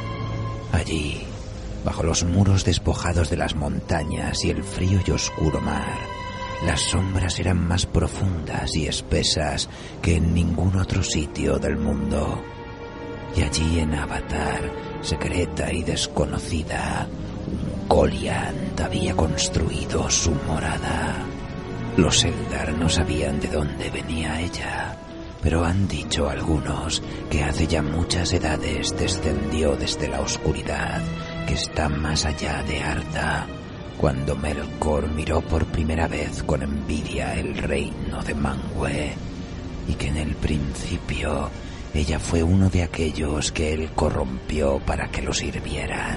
Allí, bajo los muros despojados de las montañas y el frío y oscuro mar, las sombras eran más profundas y espesas que en ningún otro sitio del mundo. Y allí en Avatar, secreta y desconocida, un Goliath había construido su morada. Los Eldar no sabían de dónde venía ella, pero han dicho algunos que hace ya muchas edades descendió desde la oscuridad que está más allá de Arda, cuando Melkor miró por primera vez con envidia el reino de Manwë, y que en el principio ella fue uno de aquellos que él corrompió para que lo sirvieran.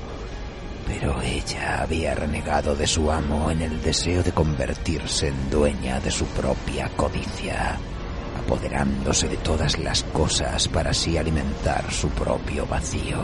Pero ella había renegado de su amo en el deseo de convertirse en dueña de su propia codicia, apoderándose de todas las cosas para así alimentar su propio vacío.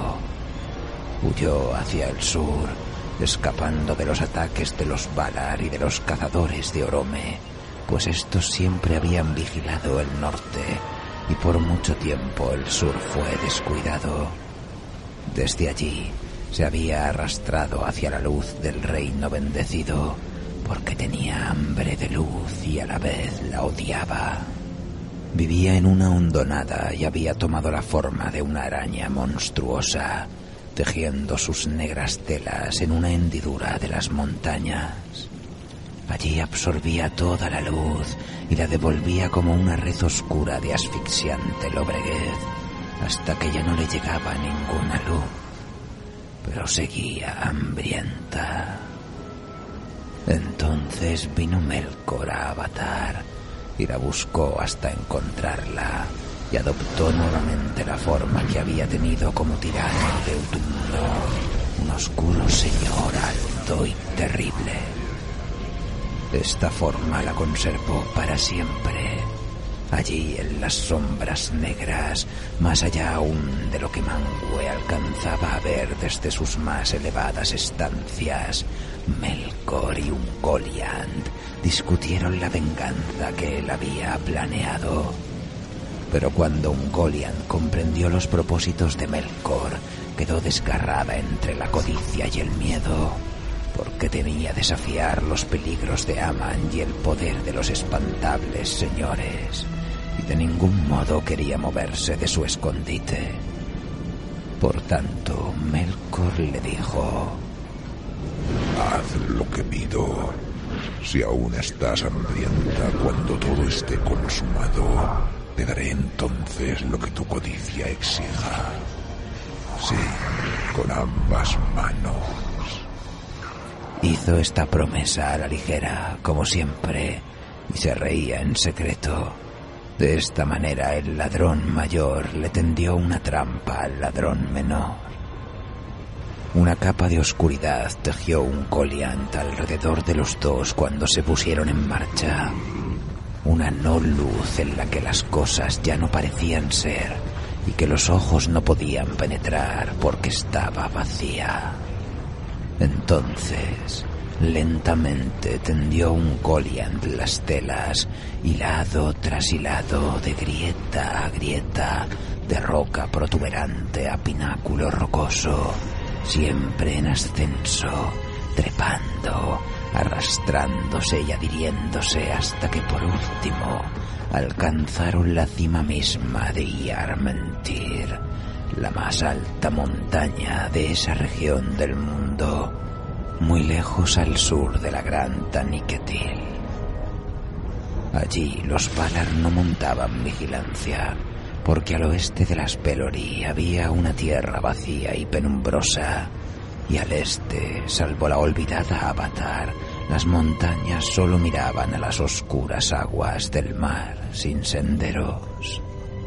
Huyó hacia el sur, escapando de los ataques de los Valar y de los cazadores de Orome, pues estos siempre habían vigilado el norte y por mucho tiempo el sur fue descuidado. Desde allí se había arrastrado hacia la luz del reino bendecido, porque tenía hambre de luz y a la vez la odiaba. Vivía en una hondonada y había tomado la forma de una araña monstruosa, tejiendo sus negras telas en una hendidura de las montañas. Allí absorbía toda la luz y la devolvía como una red oscura de asfixiante lobreguez, hasta que ya no le llegaba ninguna luz, pero seguía hambrienta. Entonces vino Melkor a Avatar y la buscó hasta encontrarla, y adoptó nuevamente la forma que había tenido como tirano de Utumno, un oscuro señor alto y terrible. Esta forma la conservó para siempre, allí en las sombras negras, más allá aún de lo que Manwë alcanzaba a ver desde sus más elevadas estancias. Melkor y Ungoliant discutieron la venganza que él había planeado. Pero cuando Ungoliant comprendió los propósitos de Melkor, quedó desgarrada entre la codicia y el miedo, porque temía desafiar los peligros de Aman y el poder de los espantables señores, y de ningún modo quería moverse de su escondite. Por tanto, Melkor le dijo: haz lo que pido. Si aún estás hambrienta cuando todo esté consumado, te daré entonces lo que tu codicia exija. Sí, con ambas manos. Hizo esta promesa a la ligera, como siempre, y se reía en secreto. De esta manera el ladrón mayor le tendió una trampa al ladrón menor. Una capa de oscuridad tejió Ungoliant alrededor de los dos cuando se pusieron en marcha. Una no luz en la que las cosas ya no parecían ser y que los ojos no podían penetrar porque estaba vacía. Entonces, lentamente tendió Ungoliant las telas, hilado tras hilado, de grieta a grieta, de roca protuberante a pináculo rocoso, siempre en ascenso, trepando, arrastrándose y adhiriéndose hasta que por último alcanzaron la cima misma de Yarmentir, la más alta montaña de esa región del mundo, muy lejos al sur de la gran Taniquetil. Allí los Valar no montaban vigilancia, porque al oeste de las Pelori había una tierra vacía y penumbrosa, y al este, salvo la olvidada Avatar, las montañas solo miraban a las oscuras aguas del mar sin senderos.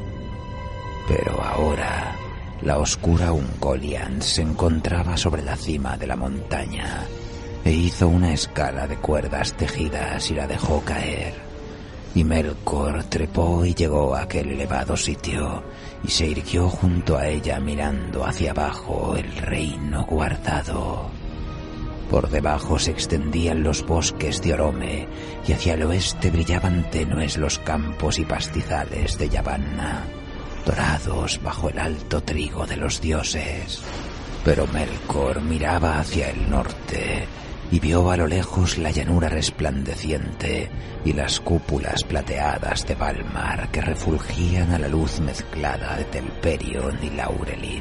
Pero ahora, la oscura Ungoliant se encontraba sobre la cima de la montaña e hizo una escala de cuerdas tejidas y la dejó caer. Y Melkor trepó y llegó a aquel elevado sitio y se irguió junto a ella mirando hacia abajo el reino guardado. Por debajo se extendían los bosques de Orome y hacia el oeste brillaban tenues los campos y pastizales de Yavanna, dorados bajo el alto trigo de los dioses. Pero Melkor miraba hacia el norte y vio a lo lejos la llanura resplandeciente y las cúpulas plateadas de Valmar que refulgían a la luz mezclada de Telperion y Laurelin.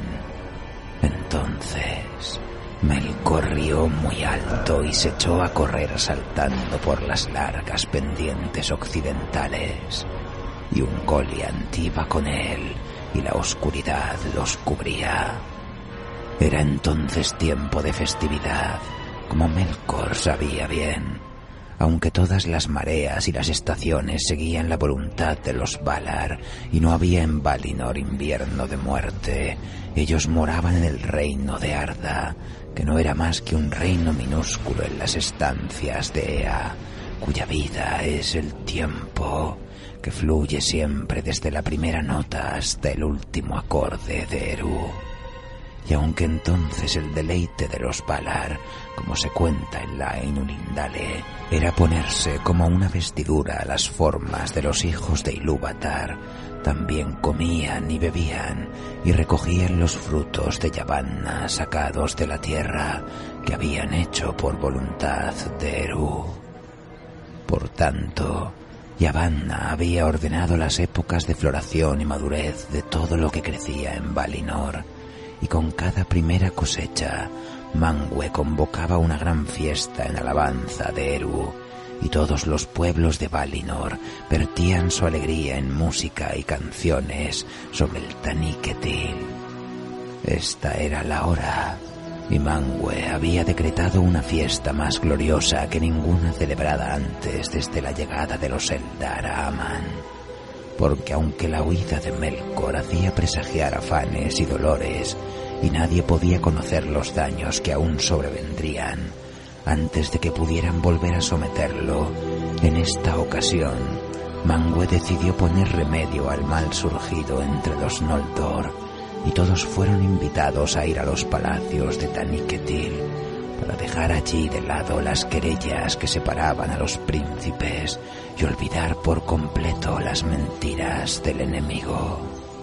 Entonces Melkor rió muy alto y se echó a correr saltando por las largas pendientes occidentales, y Ungoliant iba con él y la oscuridad los cubría. Era entonces tiempo de festividad, como Melkor sabía bien, aunque todas las mareas y las estaciones seguían la voluntad de los Valar y no había en Valinor invierno de muerte. Ellos moraban en el reino de Arda, que no era más que un reino minúsculo en las estancias de Ea, cuya vida es el tiempo, que fluye siempre desde la primera nota hasta el último acorde de Eru. Y aunque entonces el deleite de los Valar, como se cuenta en la Ainulindale, era ponerse como una vestidura a las formas de los hijos de Ilúvatar, también comían y bebían y recogían los frutos de Yavanna sacados de la tierra que habían hecho por voluntad de Eru. Por tanto, Yavanna había ordenado las épocas de floración y madurez de todo lo que crecía en Valinor, y con cada primera cosecha, Manwë convocaba una gran fiesta en alabanza de Eru, y todos los pueblos de Valinor vertían su alegría en música y canciones sobre el Taniquetil. Esta era la hora, y Manwë había decretado una fiesta más gloriosa que ninguna celebrada antes desde la llegada de los Eldar a Aman, porque aunque la huida de Melkor hacía presagiar afanes y dolores, y nadie podía conocer los daños que aún sobrevendrían, antes de que pudieran volver a someterlo, en esta ocasión, Manwë decidió poner remedio al mal surgido entre los Noldor, y todos fueron invitados a ir a los palacios de Taniquetil para dejar allí de lado las querellas que separaban a los príncipes y olvidar por completo las mentiras del enemigo.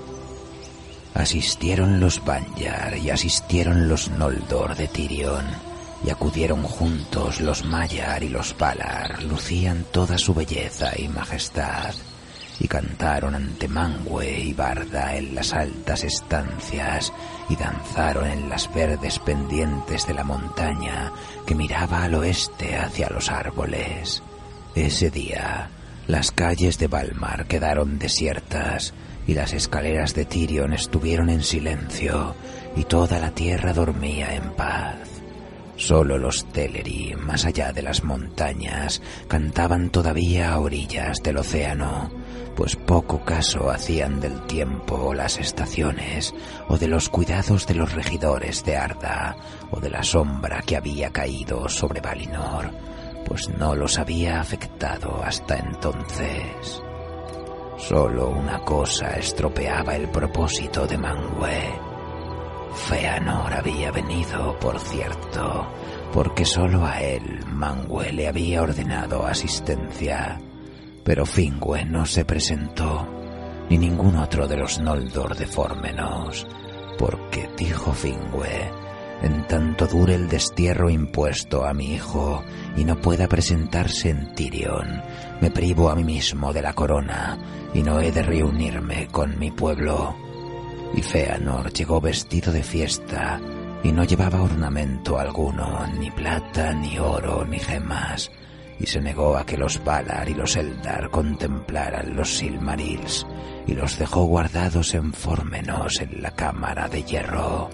Asistieron los Vanyar y asistieron los Noldor de Tirion, y acudieron juntos los Maiar y los Valar, lucían toda su belleza y majestad, y cantaron ante Manwë y Barda en las altas estancias, y danzaron en las verdes pendientes de la montaña que miraba al oeste hacia los árboles. Ese día, las calles de Valmar quedaron desiertas, y las escaleras de Tirion estuvieron en silencio, y toda la tierra dormía en paz. Solo los Teleri, más allá de las montañas, cantaban todavía a orillas del océano, pues poco caso hacían del tiempo o las estaciones, o de los cuidados de los regidores de Arda, o de la sombra que había caído sobre Valinor, pues no los había afectado hasta entonces. Solo una cosa estropeaba el propósito de Manwë. Fëanor había venido, por cierto, porque solo a él Manwë le había ordenado asistencia, pero Finwë no se presentó, ni ningún otro de los Noldor de Formenos, porque, dijo Finwë, en tanto dure el destierro impuesto a mi hijo y no pueda presentarse en Tirion, me privo a mí mismo de la corona y no he de reunirme con mi pueblo. Y Fëanor llegó vestido de fiesta y no llevaba ornamento alguno, ni plata, ni oro, ni gemas, y se negó a que los Valar y los Eldar contemplaran los Silmarils, y los dejó guardados en Formenos en la cámara de hierro.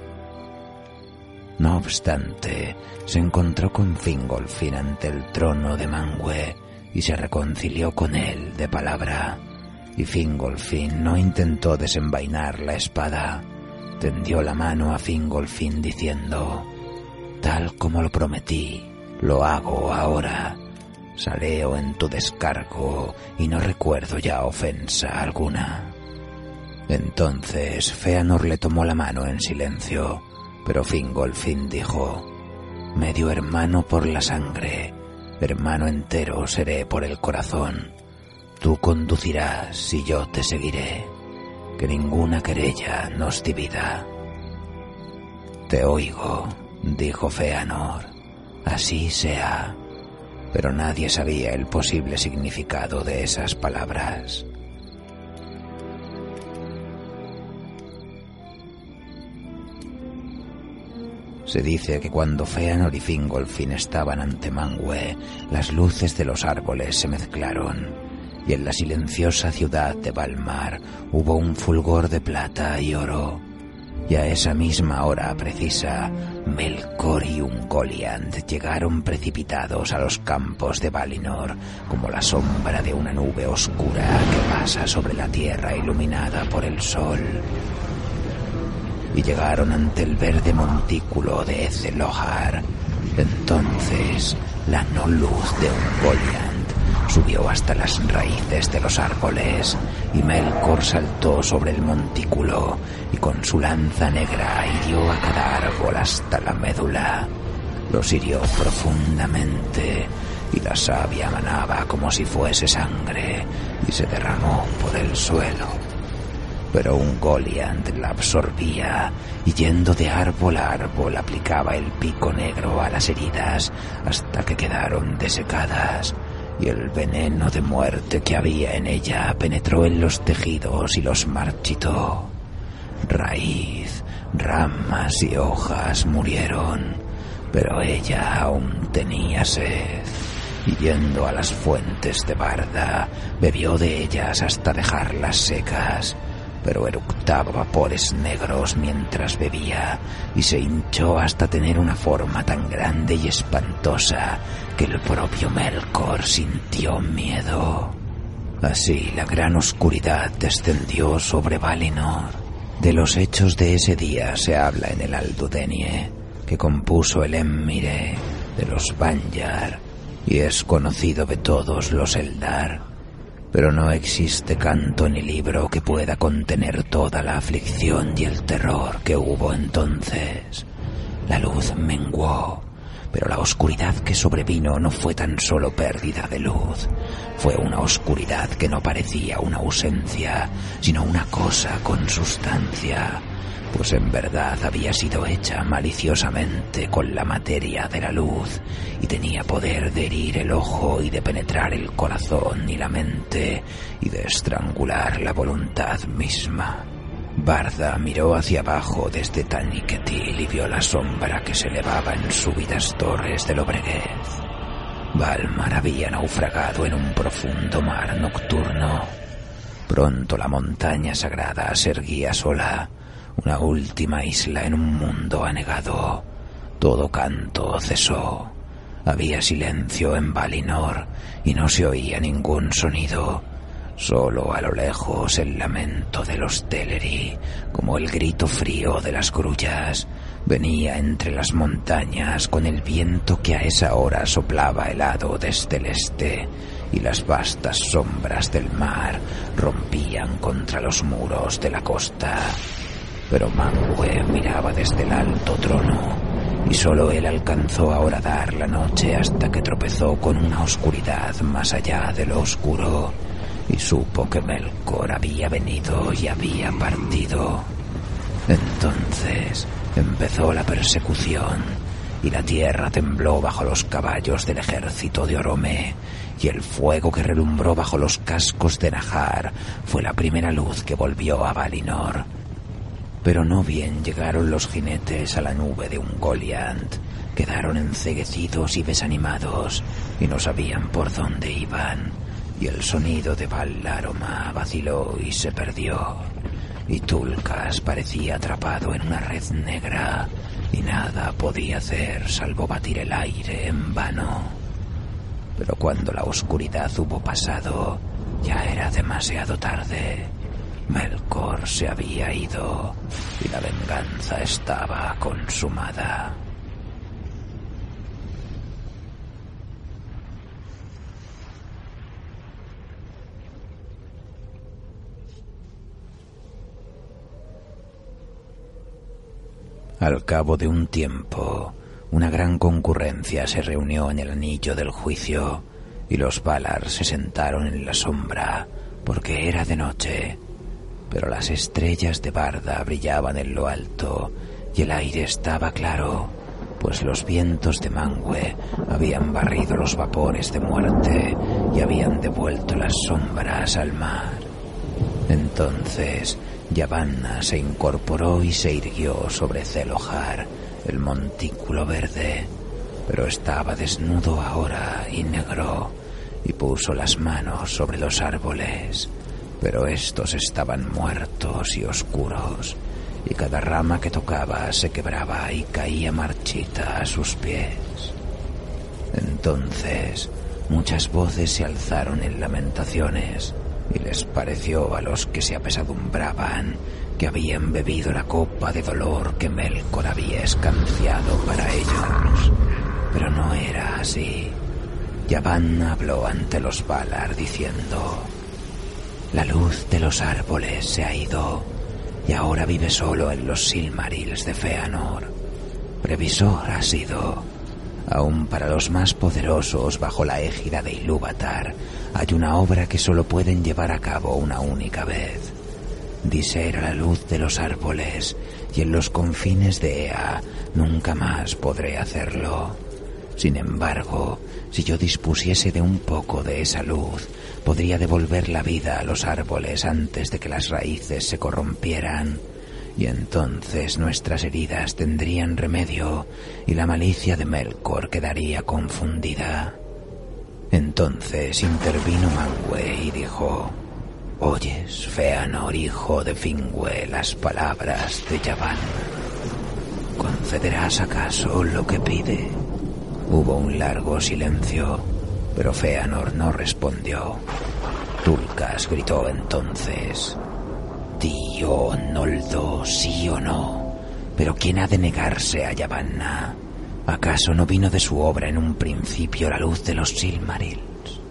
No obstante, se encontró con Fingolfin ante el trono de Manwë y se reconcilió con él de palabra. Y Fingolfin no intentó desenvainar la espada, tendió la mano a Fingolfin diciendo: «Tal como lo prometí, lo hago ahora. Saleo en tu descargo y no recuerdo ya ofensa alguna». Entonces Fëanor le tomó la mano en silencio, pero Fingolfin dijo: «Medio hermano por la sangre, hermano entero seré por el corazón. Tú conducirás y yo te seguiré, que ninguna querella nos divida». «Te oigo», dijo Fëanor, «así sea». Pero nadie sabía el posible significado de esas palabras. Se dice que cuando Fëanor y Fingolfin estaban ante Manwë, las luces de los árboles se mezclaron, y en la silenciosa ciudad de Valmar hubo un fulgor de plata y oro, y a esa misma hora precisa, Melkor y Ungoliant llegaron precipitados a los campos de Valinor como la sombra de una nube oscura que pasa sobre la tierra iluminada por el sol. Y llegaron ante el verde montículo de Ethelohar. Entonces la no luz de Ungoliant subió hasta las raíces de los árboles, y Melkor saltó sobre el montículo y con su lanza negra hirió a cada árbol hasta la médula. Los hirió profundamente, y la savia manaba como si fuese sangre y se derramó por el suelo. Pero Ungoliant la absorbía y yendo de árbol a árbol aplicaba el pico negro a las heridas hasta que quedaron desecadas, y el veneno de muerte que había en ella penetró en los tejidos y los marchitó. Raíz, ramas y hojas murieron, pero ella aún tenía sed, y yendo a las fuentes de Barda, bebió de ellas hasta dejarlas secas, pero eructaba vapores negros mientras bebía y se hinchó hasta tener una forma tan grande y espantosa que el propio Melkor sintió miedo. Así la gran oscuridad descendió sobre Valinor. De los hechos de ese día se habla en el Aldudenie, que compuso el Émire de los Vanyar y es conocido de todos los Eldar, pero no existe canto ni libro que pueda contener toda la aflicción y el terror que hubo entonces. La luz menguó, pero la oscuridad que sobrevino no fue tan solo pérdida de luz, fue una oscuridad que no parecía una ausencia, sino una cosa con sustancia, pues en verdad había sido hecha maliciosamente con la materia de la luz y tenía poder de herir el ojo y de penetrar el corazón y la mente y de estrangular la voluntad misma. Barda miró hacia abajo desde Taniquetil y vio la sombra que se elevaba en súbitas torres del Obreguez. Valmar había naufragado en un profundo mar nocturno. Pronto la montaña sagrada se erguía sola, una última isla en un mundo anegado. Todo canto cesó. Había silencio en Valinor y no se oía ningún sonido. Solo a lo lejos el lamento de los Teleri, como el grito frío de las grullas, venía entre las montañas con el viento que a esa hora soplaba helado desde el este, y las vastas sombras del mar rompían contra los muros de la costa. Pero Manwë miraba desde el alto trono, y solo él alcanzó a horadar la noche hasta que tropezó con una oscuridad más allá de lo oscuro, y supo que Melkor había venido y había partido. Entonces empezó la persecución, y la tierra tembló bajo los caballos del ejército de Orome, y el fuego que relumbró bajo los cascos de Nahar fue la primera luz que volvió a Valinor. Pero no bien llegaron los jinetes a la nube de Ungoliant, quedaron enceguecidos y desanimados, y no sabían por dónde iban, y el sonido de Val-Aroma vaciló y se perdió, y Tulkas parecía atrapado en una red negra, y nada podía hacer salvo batir el aire en vano. Pero cuando la oscuridad hubo pasado, ya era demasiado tarde. Melkor se había ido y la venganza estaba consumada. Al cabo de un tiempo, una gran concurrencia se reunió en el anillo del juicio, y los Valar se sentaron en la sombra, porque era de noche. Pero las estrellas de Barda brillaban en lo alto, y el aire estaba claro, pues los vientos de Manwë habían barrido los vapores de muerte y habían devuelto las sombras al mar. Entonces Yavanna se incorporó y se irguió sobre Zelohar, el montículo verde, pero estaba desnudo ahora y negro, y puso las manos sobre los árboles, pero estos estaban muertos y oscuros, y cada rama que tocaba se quebraba y caía marchita a sus pies. Entonces muchas voces se alzaron en lamentaciones, y les pareció a los que se apesadumbraban que habían bebido la copa de dolor que Melkor había escanciado para ellos. Pero no era así. Yavanna habló ante los Valar diciendo: la luz de los árboles se ha ido, y ahora vive solo en los Silmarils de Feanor. Previsor ha sido. Aún para los más poderosos bajo la égida de Ilúvatar hay una obra que solo pueden llevar a cabo una única vez. Disser a la luz de los árboles, y en los confines de Ea nunca más podré hacerlo. Sin embargo, si yo dispusiese de un poco de esa luz, podría devolver la vida a los árboles antes de que las raíces se corrompieran, y entonces nuestras heridas tendrían remedio y la malicia de Melkor quedaría confundida. Entonces intervino Manwë y dijo: ¿oyes, Fëanor, hijo de Finwë, las palabras de Yavanna? ¿Concederás acaso lo que pide? Hubo un largo silencio, pero Fëanor no respondió. Tulkas gritó entonces: «Di, oh Noldo, sí o no. Pero ¿quién ha de negarse a Yavanna? ¿Acaso no vino de su obra en un principio la luz de los Silmarils?»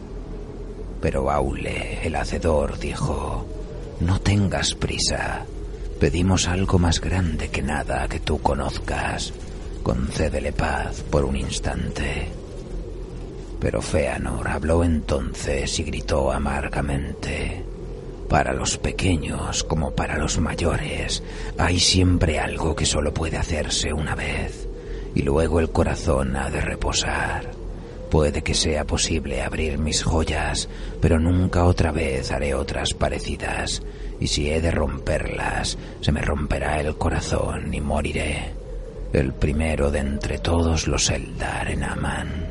Pero Aule, el hacedor, dijo: «No tengas prisa. Pedimos algo más grande que nada que tú conozcas. Concédele paz por un instante». Pero Fëanor habló entonces y gritó amargamente: «Para los pequeños como para los mayores hay siempre algo que solo puede hacerse una vez, y luego el corazón ha de reposar. Puede que sea posible abrir mis joyas, pero nunca otra vez haré otras parecidas, y si he de romperlas, se me romperá el corazón y moriré. El primero de entre todos los Eldar en Aman».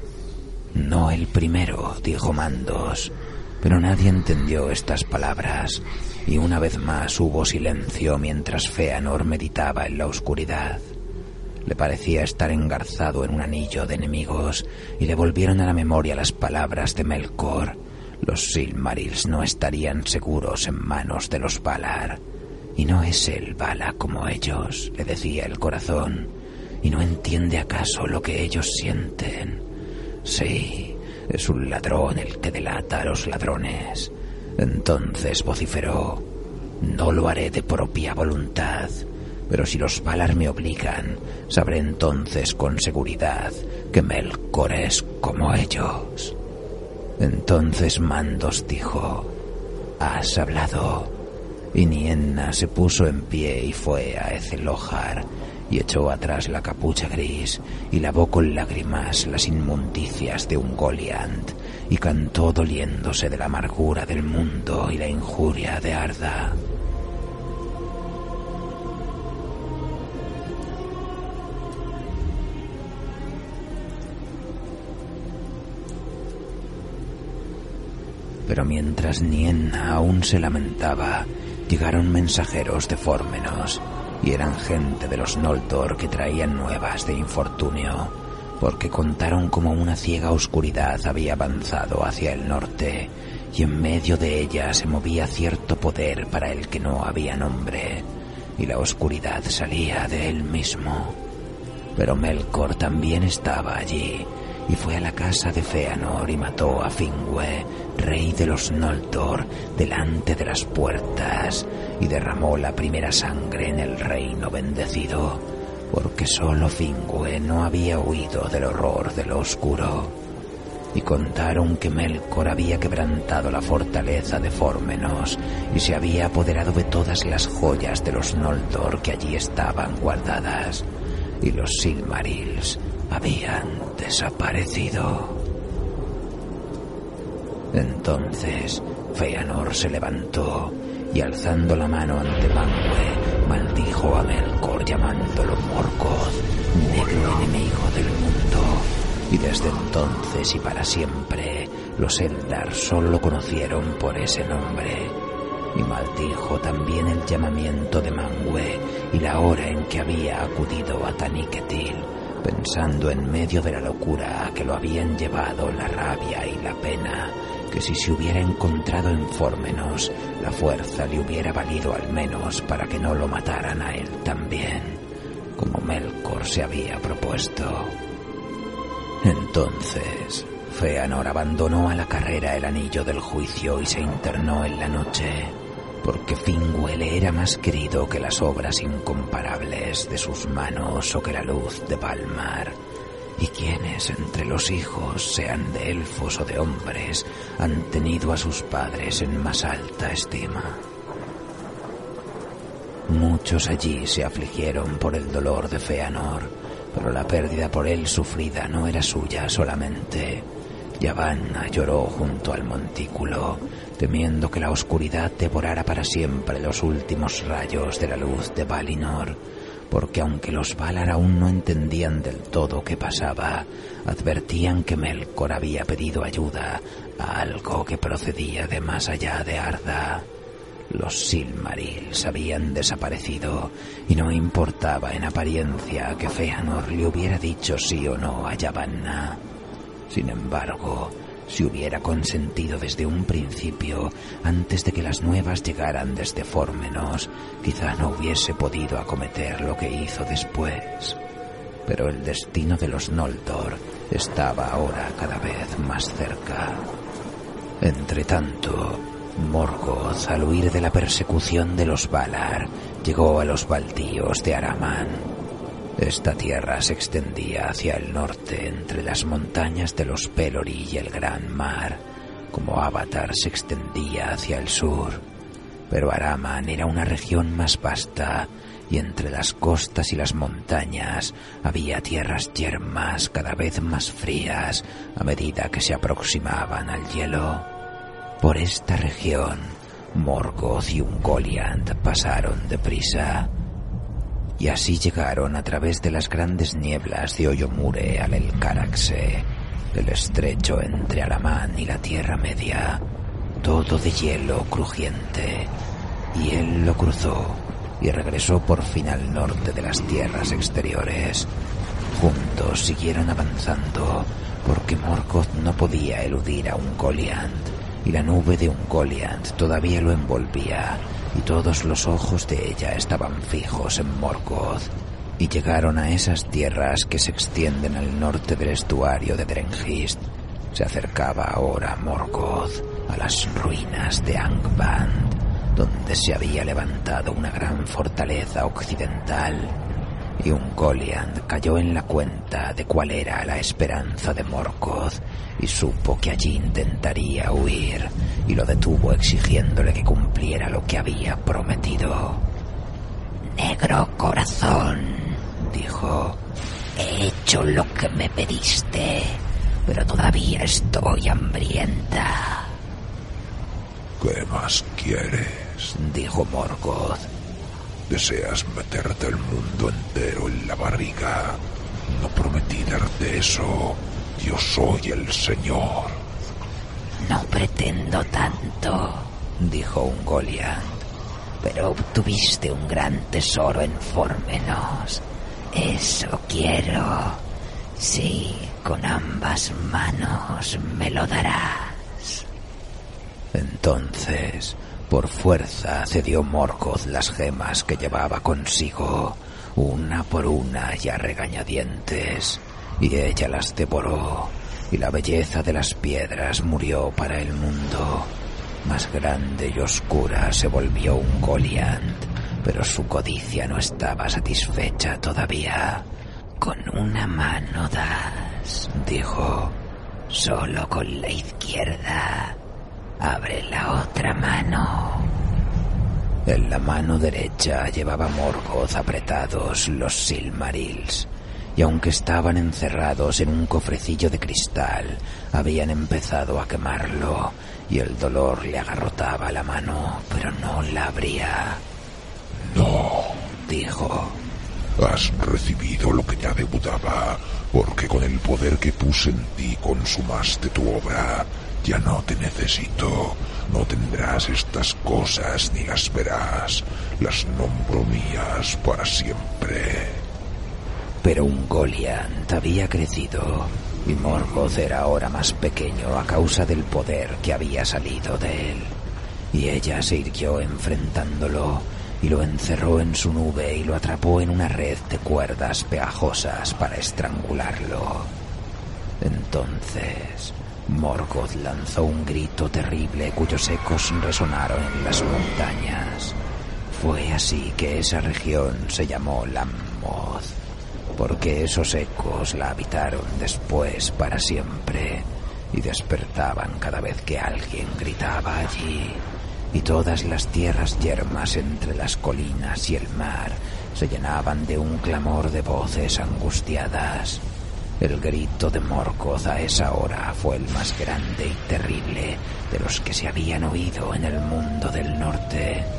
«No el primero», dijo Mandos, pero nadie entendió estas palabras, y una vez más hubo silencio mientras Fëanor meditaba en la oscuridad. Le parecía estar engarzado en un anillo de enemigos, y le volvieron a la memoria las palabras de Melkor: «Los Silmarils no estarían seguros en manos de los Valar». «Y no es él Vala como ellos», le decía el corazón, «y no entiende acaso lo que ellos sienten. Sí, es un ladrón el que delata a los ladrones». Entonces vociferó: «No lo haré de propia voluntad, pero si los Valar me obligan, sabré entonces con seguridad que Melkor es como ellos». Entonces Mandos dijo: «Has hablado». Y Nienna se puso en pie y fue a Ethelohar, y echó atrás la capucha gris, y lavó con lágrimas las inmundicias de Ungoliant, y cantó doliéndose de la amargura del mundo y la injuria de Arda. Pero mientras Nienna aún se lamentaba, llegaron mensajeros de Fórmenos, y eran gente de los Noldor que traían nuevas de infortunio, porque contaron cómo una ciega oscuridad había avanzado hacia el norte, y en medio de ella se movía cierto poder para el que no había nombre, y la oscuridad salía de él mismo. Pero Melkor también estaba allí, y fue a la casa de Fëanor y mató a Finwë, rey de los Noldor, delante de las puertas, y derramó la primera sangre en el reino bendecido, porque solo Finwë no había huido del horror de lo oscuro. Y contaron que Melkor había quebrantado la fortaleza de Fórmenos y se había apoderado de todas las joyas de los Noldor que allí estaban guardadas, y los Silmarils habían desaparecido. Entonces Fëanor se levantó y, alzando la mano ante Manwë, maldijo a Melkor llamándolo Morgoth, negro enemigo del mundo. Y desde entonces y para siempre los Eldar solo lo conocieron por ese nombre. Y maldijo también el llamamiento de Manwë y la hora en que había acudido a Taniquetil, pensando en medio de la locura a que lo habían llevado la rabia y la pena, que si se hubiera encontrado en Fórmenos, la fuerza le hubiera valido al menos para que no lo mataran a él también, como Melkor se había propuesto. Entonces Fëanor abandonó a la carrera el anillo del juicio y se internó en la noche, porque Finwë le era más querido que las obras incomparables de sus manos o que la luz de Valmar. ¿Y quiénes entre los hijos, sean de elfos o de hombres, han tenido a sus padres en más alta estima? Muchos allí se afligieron por el dolor de Fëanor, pero la pérdida por él sufrida no era suya solamente. Yavanna lloró junto al montículo, temiendo que la oscuridad devorara para siempre los últimos rayos de la luz de Valinor, porque aunque los Valar aún no entendían del todo qué pasaba, advertían que Melkor había pedido ayuda a algo que procedía de más allá de Arda. Los Silmarils habían desaparecido y no importaba en apariencia que Fëanor le hubiera dicho sí o no a Yavanna. Sin embargo, si hubiera consentido desde un principio, antes de que las nuevas llegaran desde Formenos, quizá no hubiese podido acometer lo que hizo después. Pero el destino de los Noldor estaba ahora cada vez más cerca. Entretanto, Morgoth, al huir de la persecución de los Valar, llegó a los baldíos de Araman. Esta tierra se extendía hacia el norte entre las montañas de los Pelori y el Gran Mar, como Avatar se extendía hacia el sur. Pero Araman era una región más vasta, y entre las costas y las montañas había tierras yermas cada vez más frías a medida que se aproximaban al hielo. Por esta región, Morgoth y Ungoliant pasaron deprisa, y así llegaron a través de las grandes nieblas de Hoyomure al Elcaraxe, del estrecho entre Araman y la Tierra Media, todo de hielo crujiente, y él lo cruzó y regresó por fin al norte de las tierras exteriores. Juntos siguieron avanzando, porque Morgoth no podía eludir a Ungoliant, y la nube de Ungoliant todavía lo envolvía, y todos los ojos de ella estaban fijos en Morgoth, y llegaron a esas tierras que se extienden al norte del estuario de Drengist. Se acercaba ahora Morgoth a las ruinas de Angband, donde se había levantado una gran fortaleza occidental, y Ungoliant cayó en la cuenta de cuál era la esperanza de Morgoth, y supo que allí intentaría huir, y lo detuvo exigiéndole que cumpliera lo que había prometido. «Negro corazón», dijo, «he hecho lo que me pediste, pero todavía estoy hambrienta». «¿Qué más quieres?», dijo Morgoth. «¿Deseas meterte el mundo entero en la barriga? No prometí darte eso. Yo soy el Señor». «No pretendo tanto», dijo Ungoliant, «pero obtuviste un gran tesoro en Formenos. Eso quiero. Sí, con ambas manos me lo darás». Entonces, por fuerza, cedió Morgoth las gemas que llevaba consigo, una por una y a regañadientes, y ella las devoró, y la belleza de las piedras murió para el mundo. Más grande y oscura se volvió Ungoliant, pero su codicia no estaba satisfecha todavía. «Con una mano das», dijo, «solo con la izquierda. Abre la otra mano». En la mano derecha llevaba Morgoth apretados los Silmarils, y aunque estaban encerrados en un cofrecillo de cristal, habían empezado a quemarlo, y el dolor le agarrotaba la mano, pero no la abría. «No», dijo, «has recibido lo que te adeudaba, porque con el poder que puse en ti consumaste tu obra. Ya no te necesito, no tendrás estas cosas ni las verás, las nombro mías para siempre». Pero Ungoliant había crecido, y Morgoth era ahora más pequeño a causa del poder que había salido de él, y ella se irguió enfrentándolo, y lo encerró en su nube y lo atrapó en una red de cuerdas pegajosas para estrangularlo. Entonces Morgoth lanzó un grito terrible cuyos ecos resonaron en las montañas. Fue así que esa región se llamó Lammoth, porque esos ecos la habitaron después para siempre, y despertaban cada vez que alguien gritaba allí, y todas las tierras yermas entre las colinas y el mar se llenaban de un clamor de voces angustiadas. El grito de Morgoth a esa hora fue el más grande y terrible de los que se habían oído en el mundo del norte.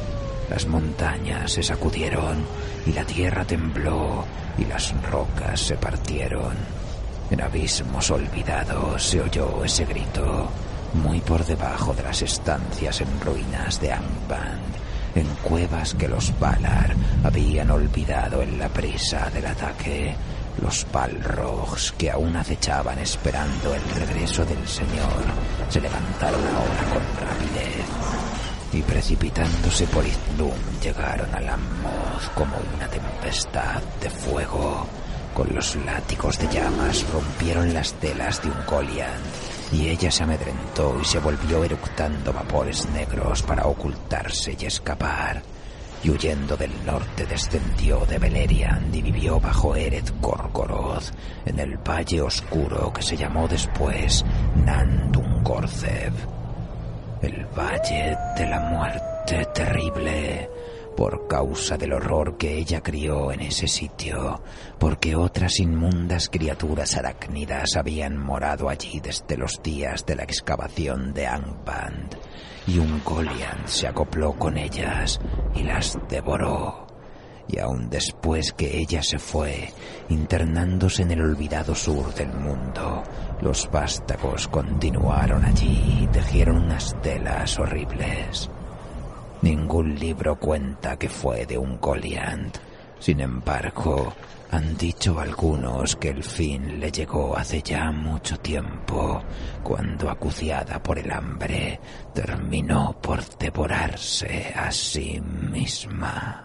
Las montañas se sacudieron y la tierra tembló y las rocas se partieron. En abismos olvidados se oyó ese grito, muy por debajo de las estancias en ruinas de Angband, en cuevas que los Valar habían olvidado en la prisa del ataque. Los Balrogs, que aún acechaban esperando el regreso del Señor, se levantaron ahora con rapidez y, precipitándose por Ithlum, llegaron a Lammoth como una tempestad de fuego. Con los látigos de llamas rompieron las telas de un Goliath y ella se amedrentó y se volvió eructando vapores negros para ocultarse y escapar. Y huyendo del norte descendió de Beleriand y vivió bajo Eret Gorgoroth, en el valle oscuro que se llamó después Nandungorzev, el valle de la muerte terrible, por causa del horror que ella crió en ese sitio, porque otras inmundas criaturas arácnidas habían morado allí desde los días de la excavación de Angband, y un Goliath se acopló con ellas y las devoró. Y aun después que ella se fue, internándose en el olvidado sur del mundo, los vástagos continuaron allí y tejieron unas telas horribles. Ningún libro cuenta que fue de un Goliath. Sin embargo, han dicho algunos que el fin le llegó hace ya mucho tiempo, cuando, acuciada por el hambre, terminó por devorarse a sí misma.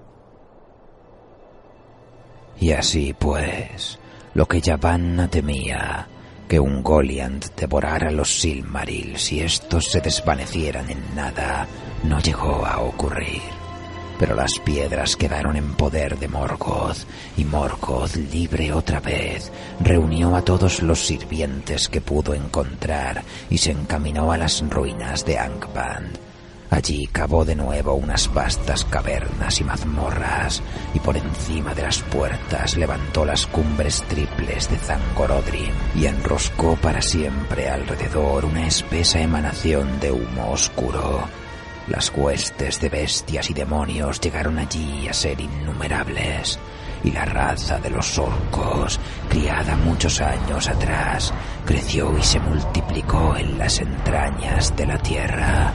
Y así pues, lo que Yavanna temía, que un Goliath devorara los Silmarils y estos se desvanecieran en nada, no llegó a ocurrir. Pero las piedras quedaron en poder de Morgoth, y Morgoth, libre otra vez, reunió a todos los sirvientes que pudo encontrar y se encaminó a las ruinas de Angband. Allí cavó de nuevo unas vastas cavernas y mazmorras, y por encima de las puertas levantó las cumbres triples de Zangorodrim y enroscó para siempre alrededor una espesa emanación de humo oscuro. Las huestes de bestias y demonios llegaron allí a ser innumerables, y la raza de los orcos, criada muchos años atrás, creció y se multiplicó en las entrañas de la tierra.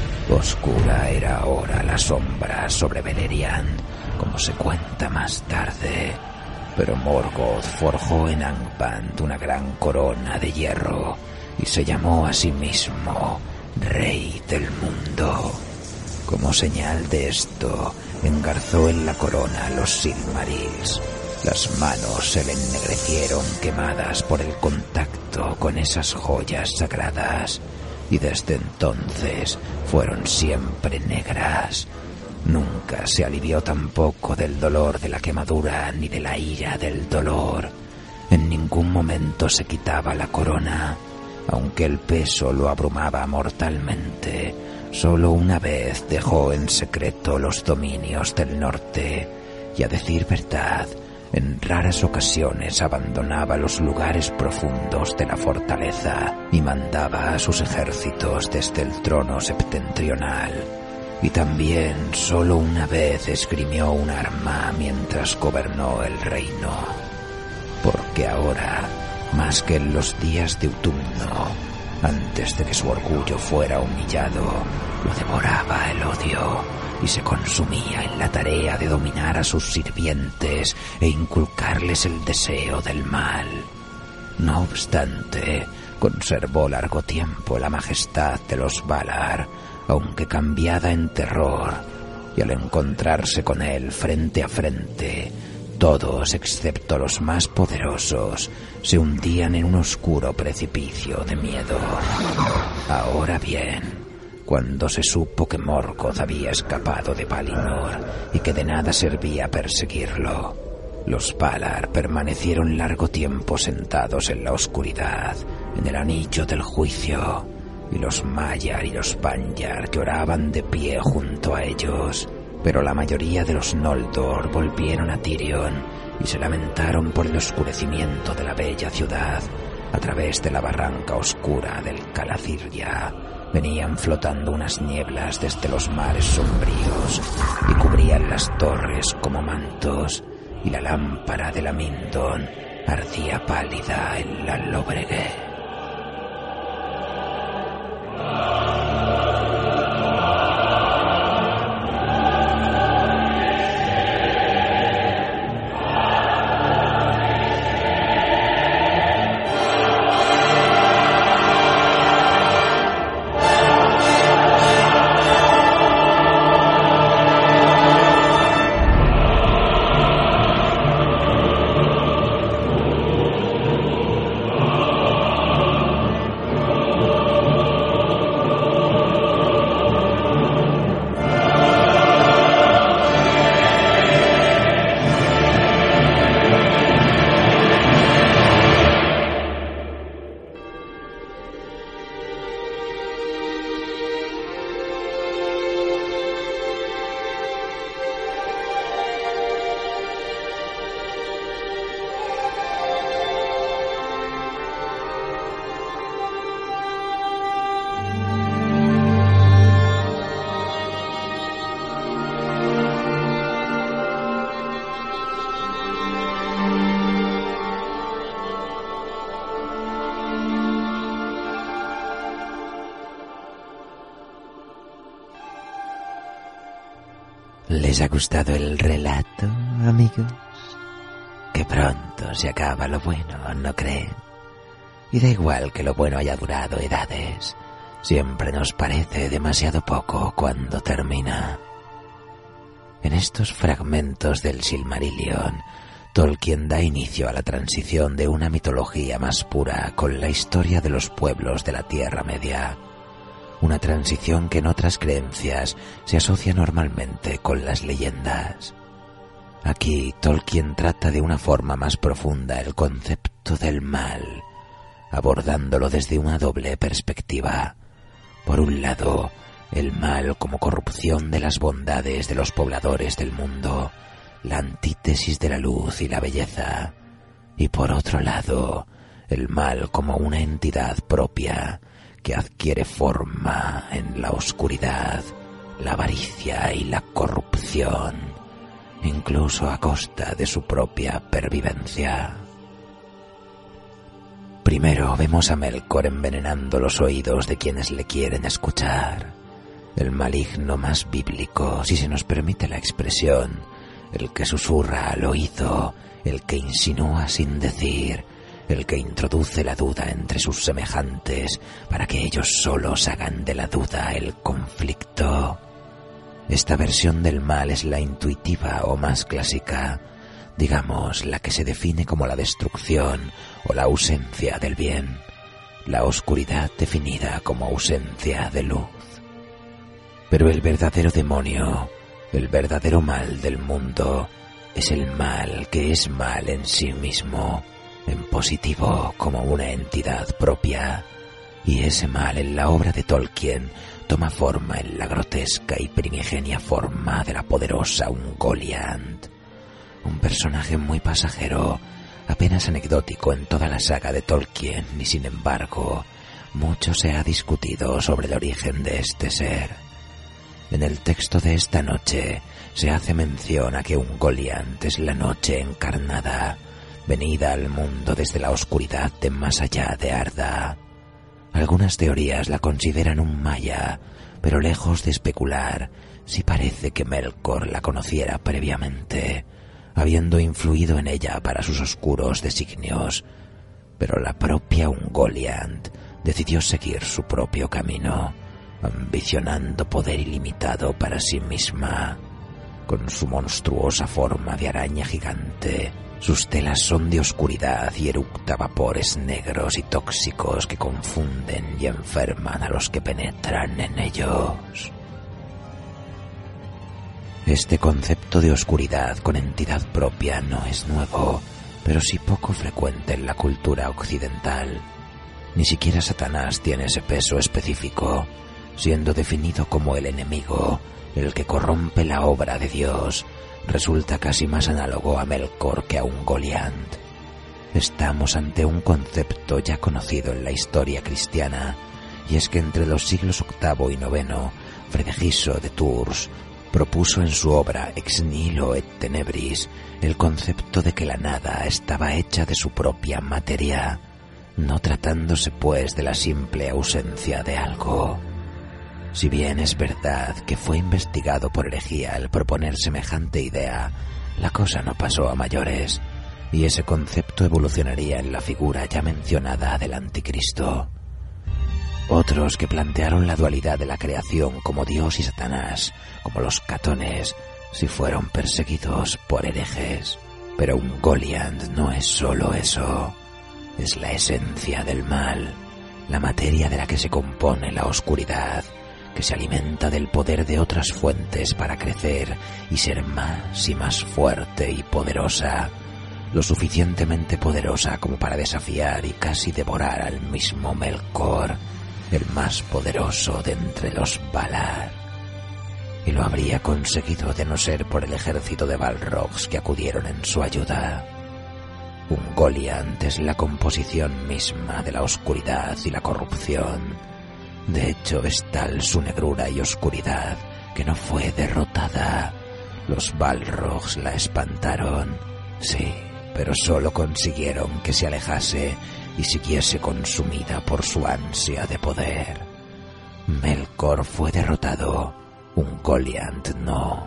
Oscura era ahora la sombra sobre Beleriand, como se cuenta más tarde, pero Morgoth forjó en Angband una gran corona de hierro y se llamó a sí mismo Rey del Mundo. Como señal de esto, engarzó en la corona los Silmarils. Las manos se le ennegrecieron quemadas por el contacto con esas joyas sagradas, y desde entonces fueron siempre negras. Nunca se alivió tampoco del dolor de la quemadura ni de la ira del dolor. En ningún momento se quitaba la corona, aunque el peso lo abrumaba mortalmente. Solo una vez dejó en secreto los dominios del norte, y a decir verdad, en raras ocasiones abandonaba los lugares profundos de la fortaleza y mandaba a sus ejércitos desde el trono septentrional. Y también solo una vez esgrimió un arma mientras gobernó el reino. Porque ahora, más que en los días de Utumno, antes de que su orgullo fuera humillado, lo devoraba el odio y se consumía en la tarea de dominar a sus sirvientes e inculcarles el deseo del mal. No obstante, conservó largo tiempo la majestad de los Valar, aunque cambiada en terror, y al encontrarse con él frente a frente, todos, excepto los más poderosos, se hundían en un oscuro precipicio de miedo. Ahora bien, cuando se supo que Morgoth había escapado de Valinor y que de nada servía perseguirlo, los Valar permanecieron largo tiempo sentados en la oscuridad, en el anillo del juicio, y los Maiar y los Vanyar lloraban de pie junto a ellos. Pero la mayoría de los Noldor volvieron a Tirion y se lamentaron por el oscurecimiento de la bella ciudad a través de la barranca oscura del Caladhirria, Venían flotando unas nieblas desde los mares sombríos y cubrían las torres como mantos, y la lámpara de la Mindon ardía pálida en la lóbrega. ¿Les ha gustado el relato, amigos? Que pronto se acaba lo bueno, ¿no creen? Y da igual que lo bueno haya durado edades, siempre nos parece demasiado poco cuando termina. En estos fragmentos del Silmarillion, Tolkien da inicio a la transición de una mitología más pura con la historia de los pueblos de la Tierra Media. Una transición que en otras creencias se asocia normalmente con las leyendas. Aquí Tolkien trata de una forma más profunda el concepto del mal, abordándolo desde una doble perspectiva. Por un lado, el mal como corrupción de las bondades de los pobladores del mundo, la antítesis de la luz y la belleza. Y por otro lado, el mal como una entidad propia, que adquiere forma en la oscuridad, la avaricia y la corrupción, incluso a costa de su propia pervivencia. Primero vemos a Melkor envenenando los oídos de quienes le quieren escuchar, el maligno más bíblico, si se nos permite la expresión, el que susurra al oído, el que insinúa sin decir, el que introduce la duda entre sus semejantes para que ellos solos hagan de la duda el conflicto. Esta versión del mal es la intuitiva o más clásica, digamos la que se define como la destrucción o la ausencia del bien, la oscuridad definida como ausencia de luz. Pero el verdadero demonio, el verdadero mal del mundo, es el mal que es mal en sí mismo, en positivo como una entidad propia, y ese mal en la obra de Tolkien toma forma en la grotesca y primigenia forma de la poderosa Ungoliant, un personaje muy pasajero, apenas anecdótico en toda la saga de Tolkien, y sin embargo, mucho se ha discutido sobre el origen de este ser. En el texto de esta noche se hace mención a que Ungoliant es la noche encarnada, venida al mundo desde la oscuridad de más allá de Arda. Algunas teorías la consideran un maya, pero lejos de especular, sí parece que Melkor la conociera previamente, habiendo influido en ella para sus oscuros designios. Pero la propia Ungoliant decidió seguir su propio camino, ambicionando poder ilimitado para sí misma. Con su monstruosa forma de araña gigante, sus telas son de oscuridad y eructa vapores negros y tóxicos que confunden y enferman a los que penetran en ellos. Este concepto de oscuridad con entidad propia no es nuevo, pero sí poco frecuente en la cultura occidental. Ni siquiera Satanás tiene ese peso específico, siendo definido como el enemigo, el que corrompe la obra de Dios. Resulta casi más análogo a Melkor que a Ungoliant. Estamos ante un concepto ya conocido en la historia cristiana y es que entre los siglos octavo y noveno, Fredegiso de Tours propuso en su obra Ex nihilo et tenebris el concepto de que la nada estaba hecha de su propia materia, no tratándose pues de la simple ausencia de algo. Si bien es verdad que fue investigado por herejía el proponer semejante idea, la cosa no pasó a mayores, y ese concepto evolucionaría en la figura ya mencionada del Anticristo. Otros que plantearon la dualidad de la creación como Dios y Satanás, como los catones, si fueron perseguidos por herejes. Pero un Goliath no es solo eso, es la esencia del mal, la materia de la que se compone la oscuridad, que se alimenta del poder de otras fuentes para crecer y ser más y más fuerte y poderosa, lo suficientemente poderosa como para desafiar y casi devorar al mismo Melkor, el más poderoso de entre los Valar. Y lo habría conseguido de no ser por el ejército de Balrogs que acudieron en su ayuda. Un Goliath es la composición misma de la oscuridad y la corrupción. De hecho, es tal su negrura y oscuridad que no fue derrotada. Los Balrogs la espantaron, sí, pero solo consiguieron que se alejase y siguiese consumida por su ansia de poder. Melkor fue derrotado, un Goliath no.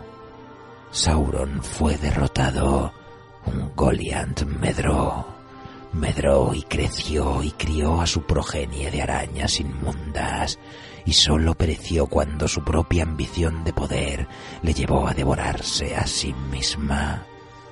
Sauron fue derrotado, un Goliath medró. Medró y creció y crió a su progenie de arañas inmundas, y solo pereció cuando su propia ambición de poder le llevó a devorarse a sí misma.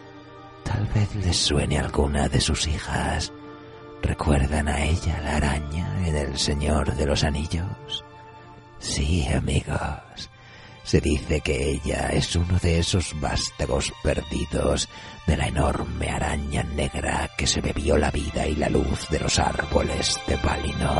Tal vez les suene alguna de sus hijas. ¿Recuerdan a ella, la araña, en El Señor de los Anillos? Sí, amigos. Se dice que ella es uno de esos vástagos perdidos de la enorme araña negra que se bebió la vida y la luz de los árboles de Valinor.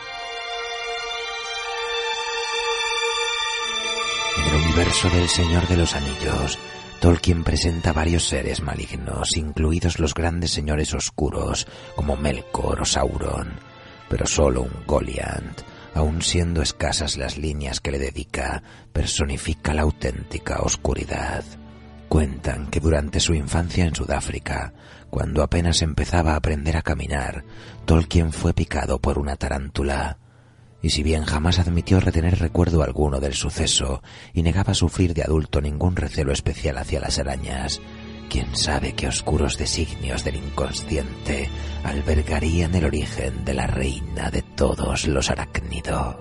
En el universo del Señor de los Anillos, Tolkien presenta varios seres malignos, incluidos los grandes señores oscuros como Melkor o Sauron, pero solo un Goliath, aun siendo escasas las líneas que le dedica, personifica la auténtica oscuridad. Cuentan que durante su infancia en Sudáfrica, cuando apenas empezaba a aprender a caminar, Tolkien fue picado por una tarántula. Y si bien jamás admitió retener recuerdo alguno del suceso y negaba sufrir de adulto ningún recelo especial hacia las arañas, quién sabe qué oscuros designios del inconsciente albergarían el origen de la reina de todos los arácnidos.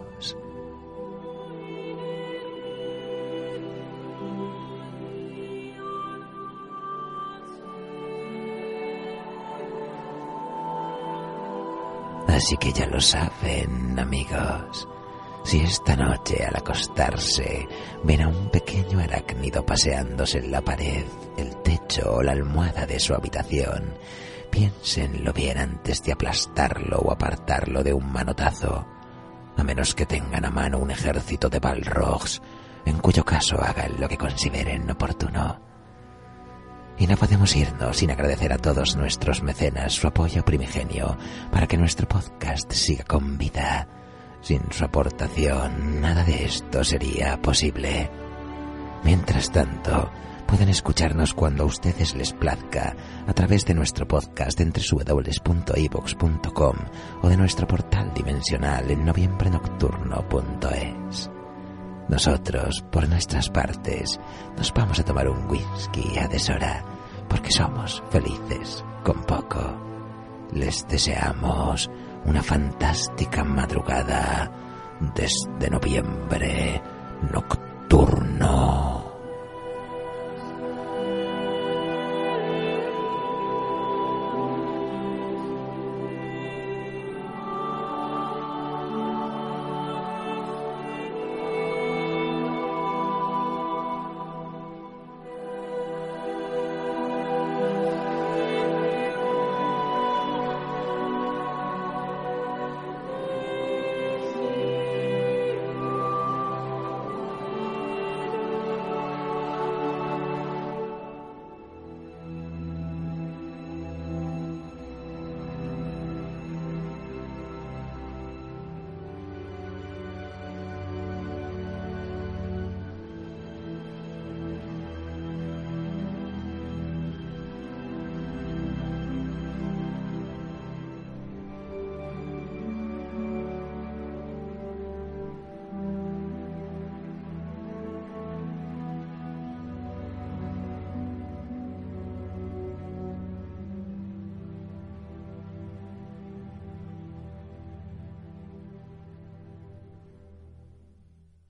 Así que ya lo saben, amigos. Si esta noche al acostarse ven a un pequeño arácnido paseándose en la pared, el techo o la almohada de su habitación, piénsenlo bien antes de aplastarlo o apartarlo de un manotazo, a menos que tengan a mano un ejército de Balrogs, en cuyo caso hagan lo que consideren oportuno. Y no podemos irnos sin agradecer a todos nuestros mecenas su apoyo primigenio para que nuestro podcast siga con vida. Sin su aportación, nada de esto sería posible. Mientras tanto, pueden escucharnos cuando a ustedes les plazca a través de nuestro podcast en doble u doble u doble u punto i vox punto com o de nuestro portal dimensional en noviembre nocturno punto es. Nosotros, por nuestras partes, nos vamos a tomar un whisky a deshora, porque somos felices con poco. Les deseamos una fantástica madrugada desde noviembre nocturno.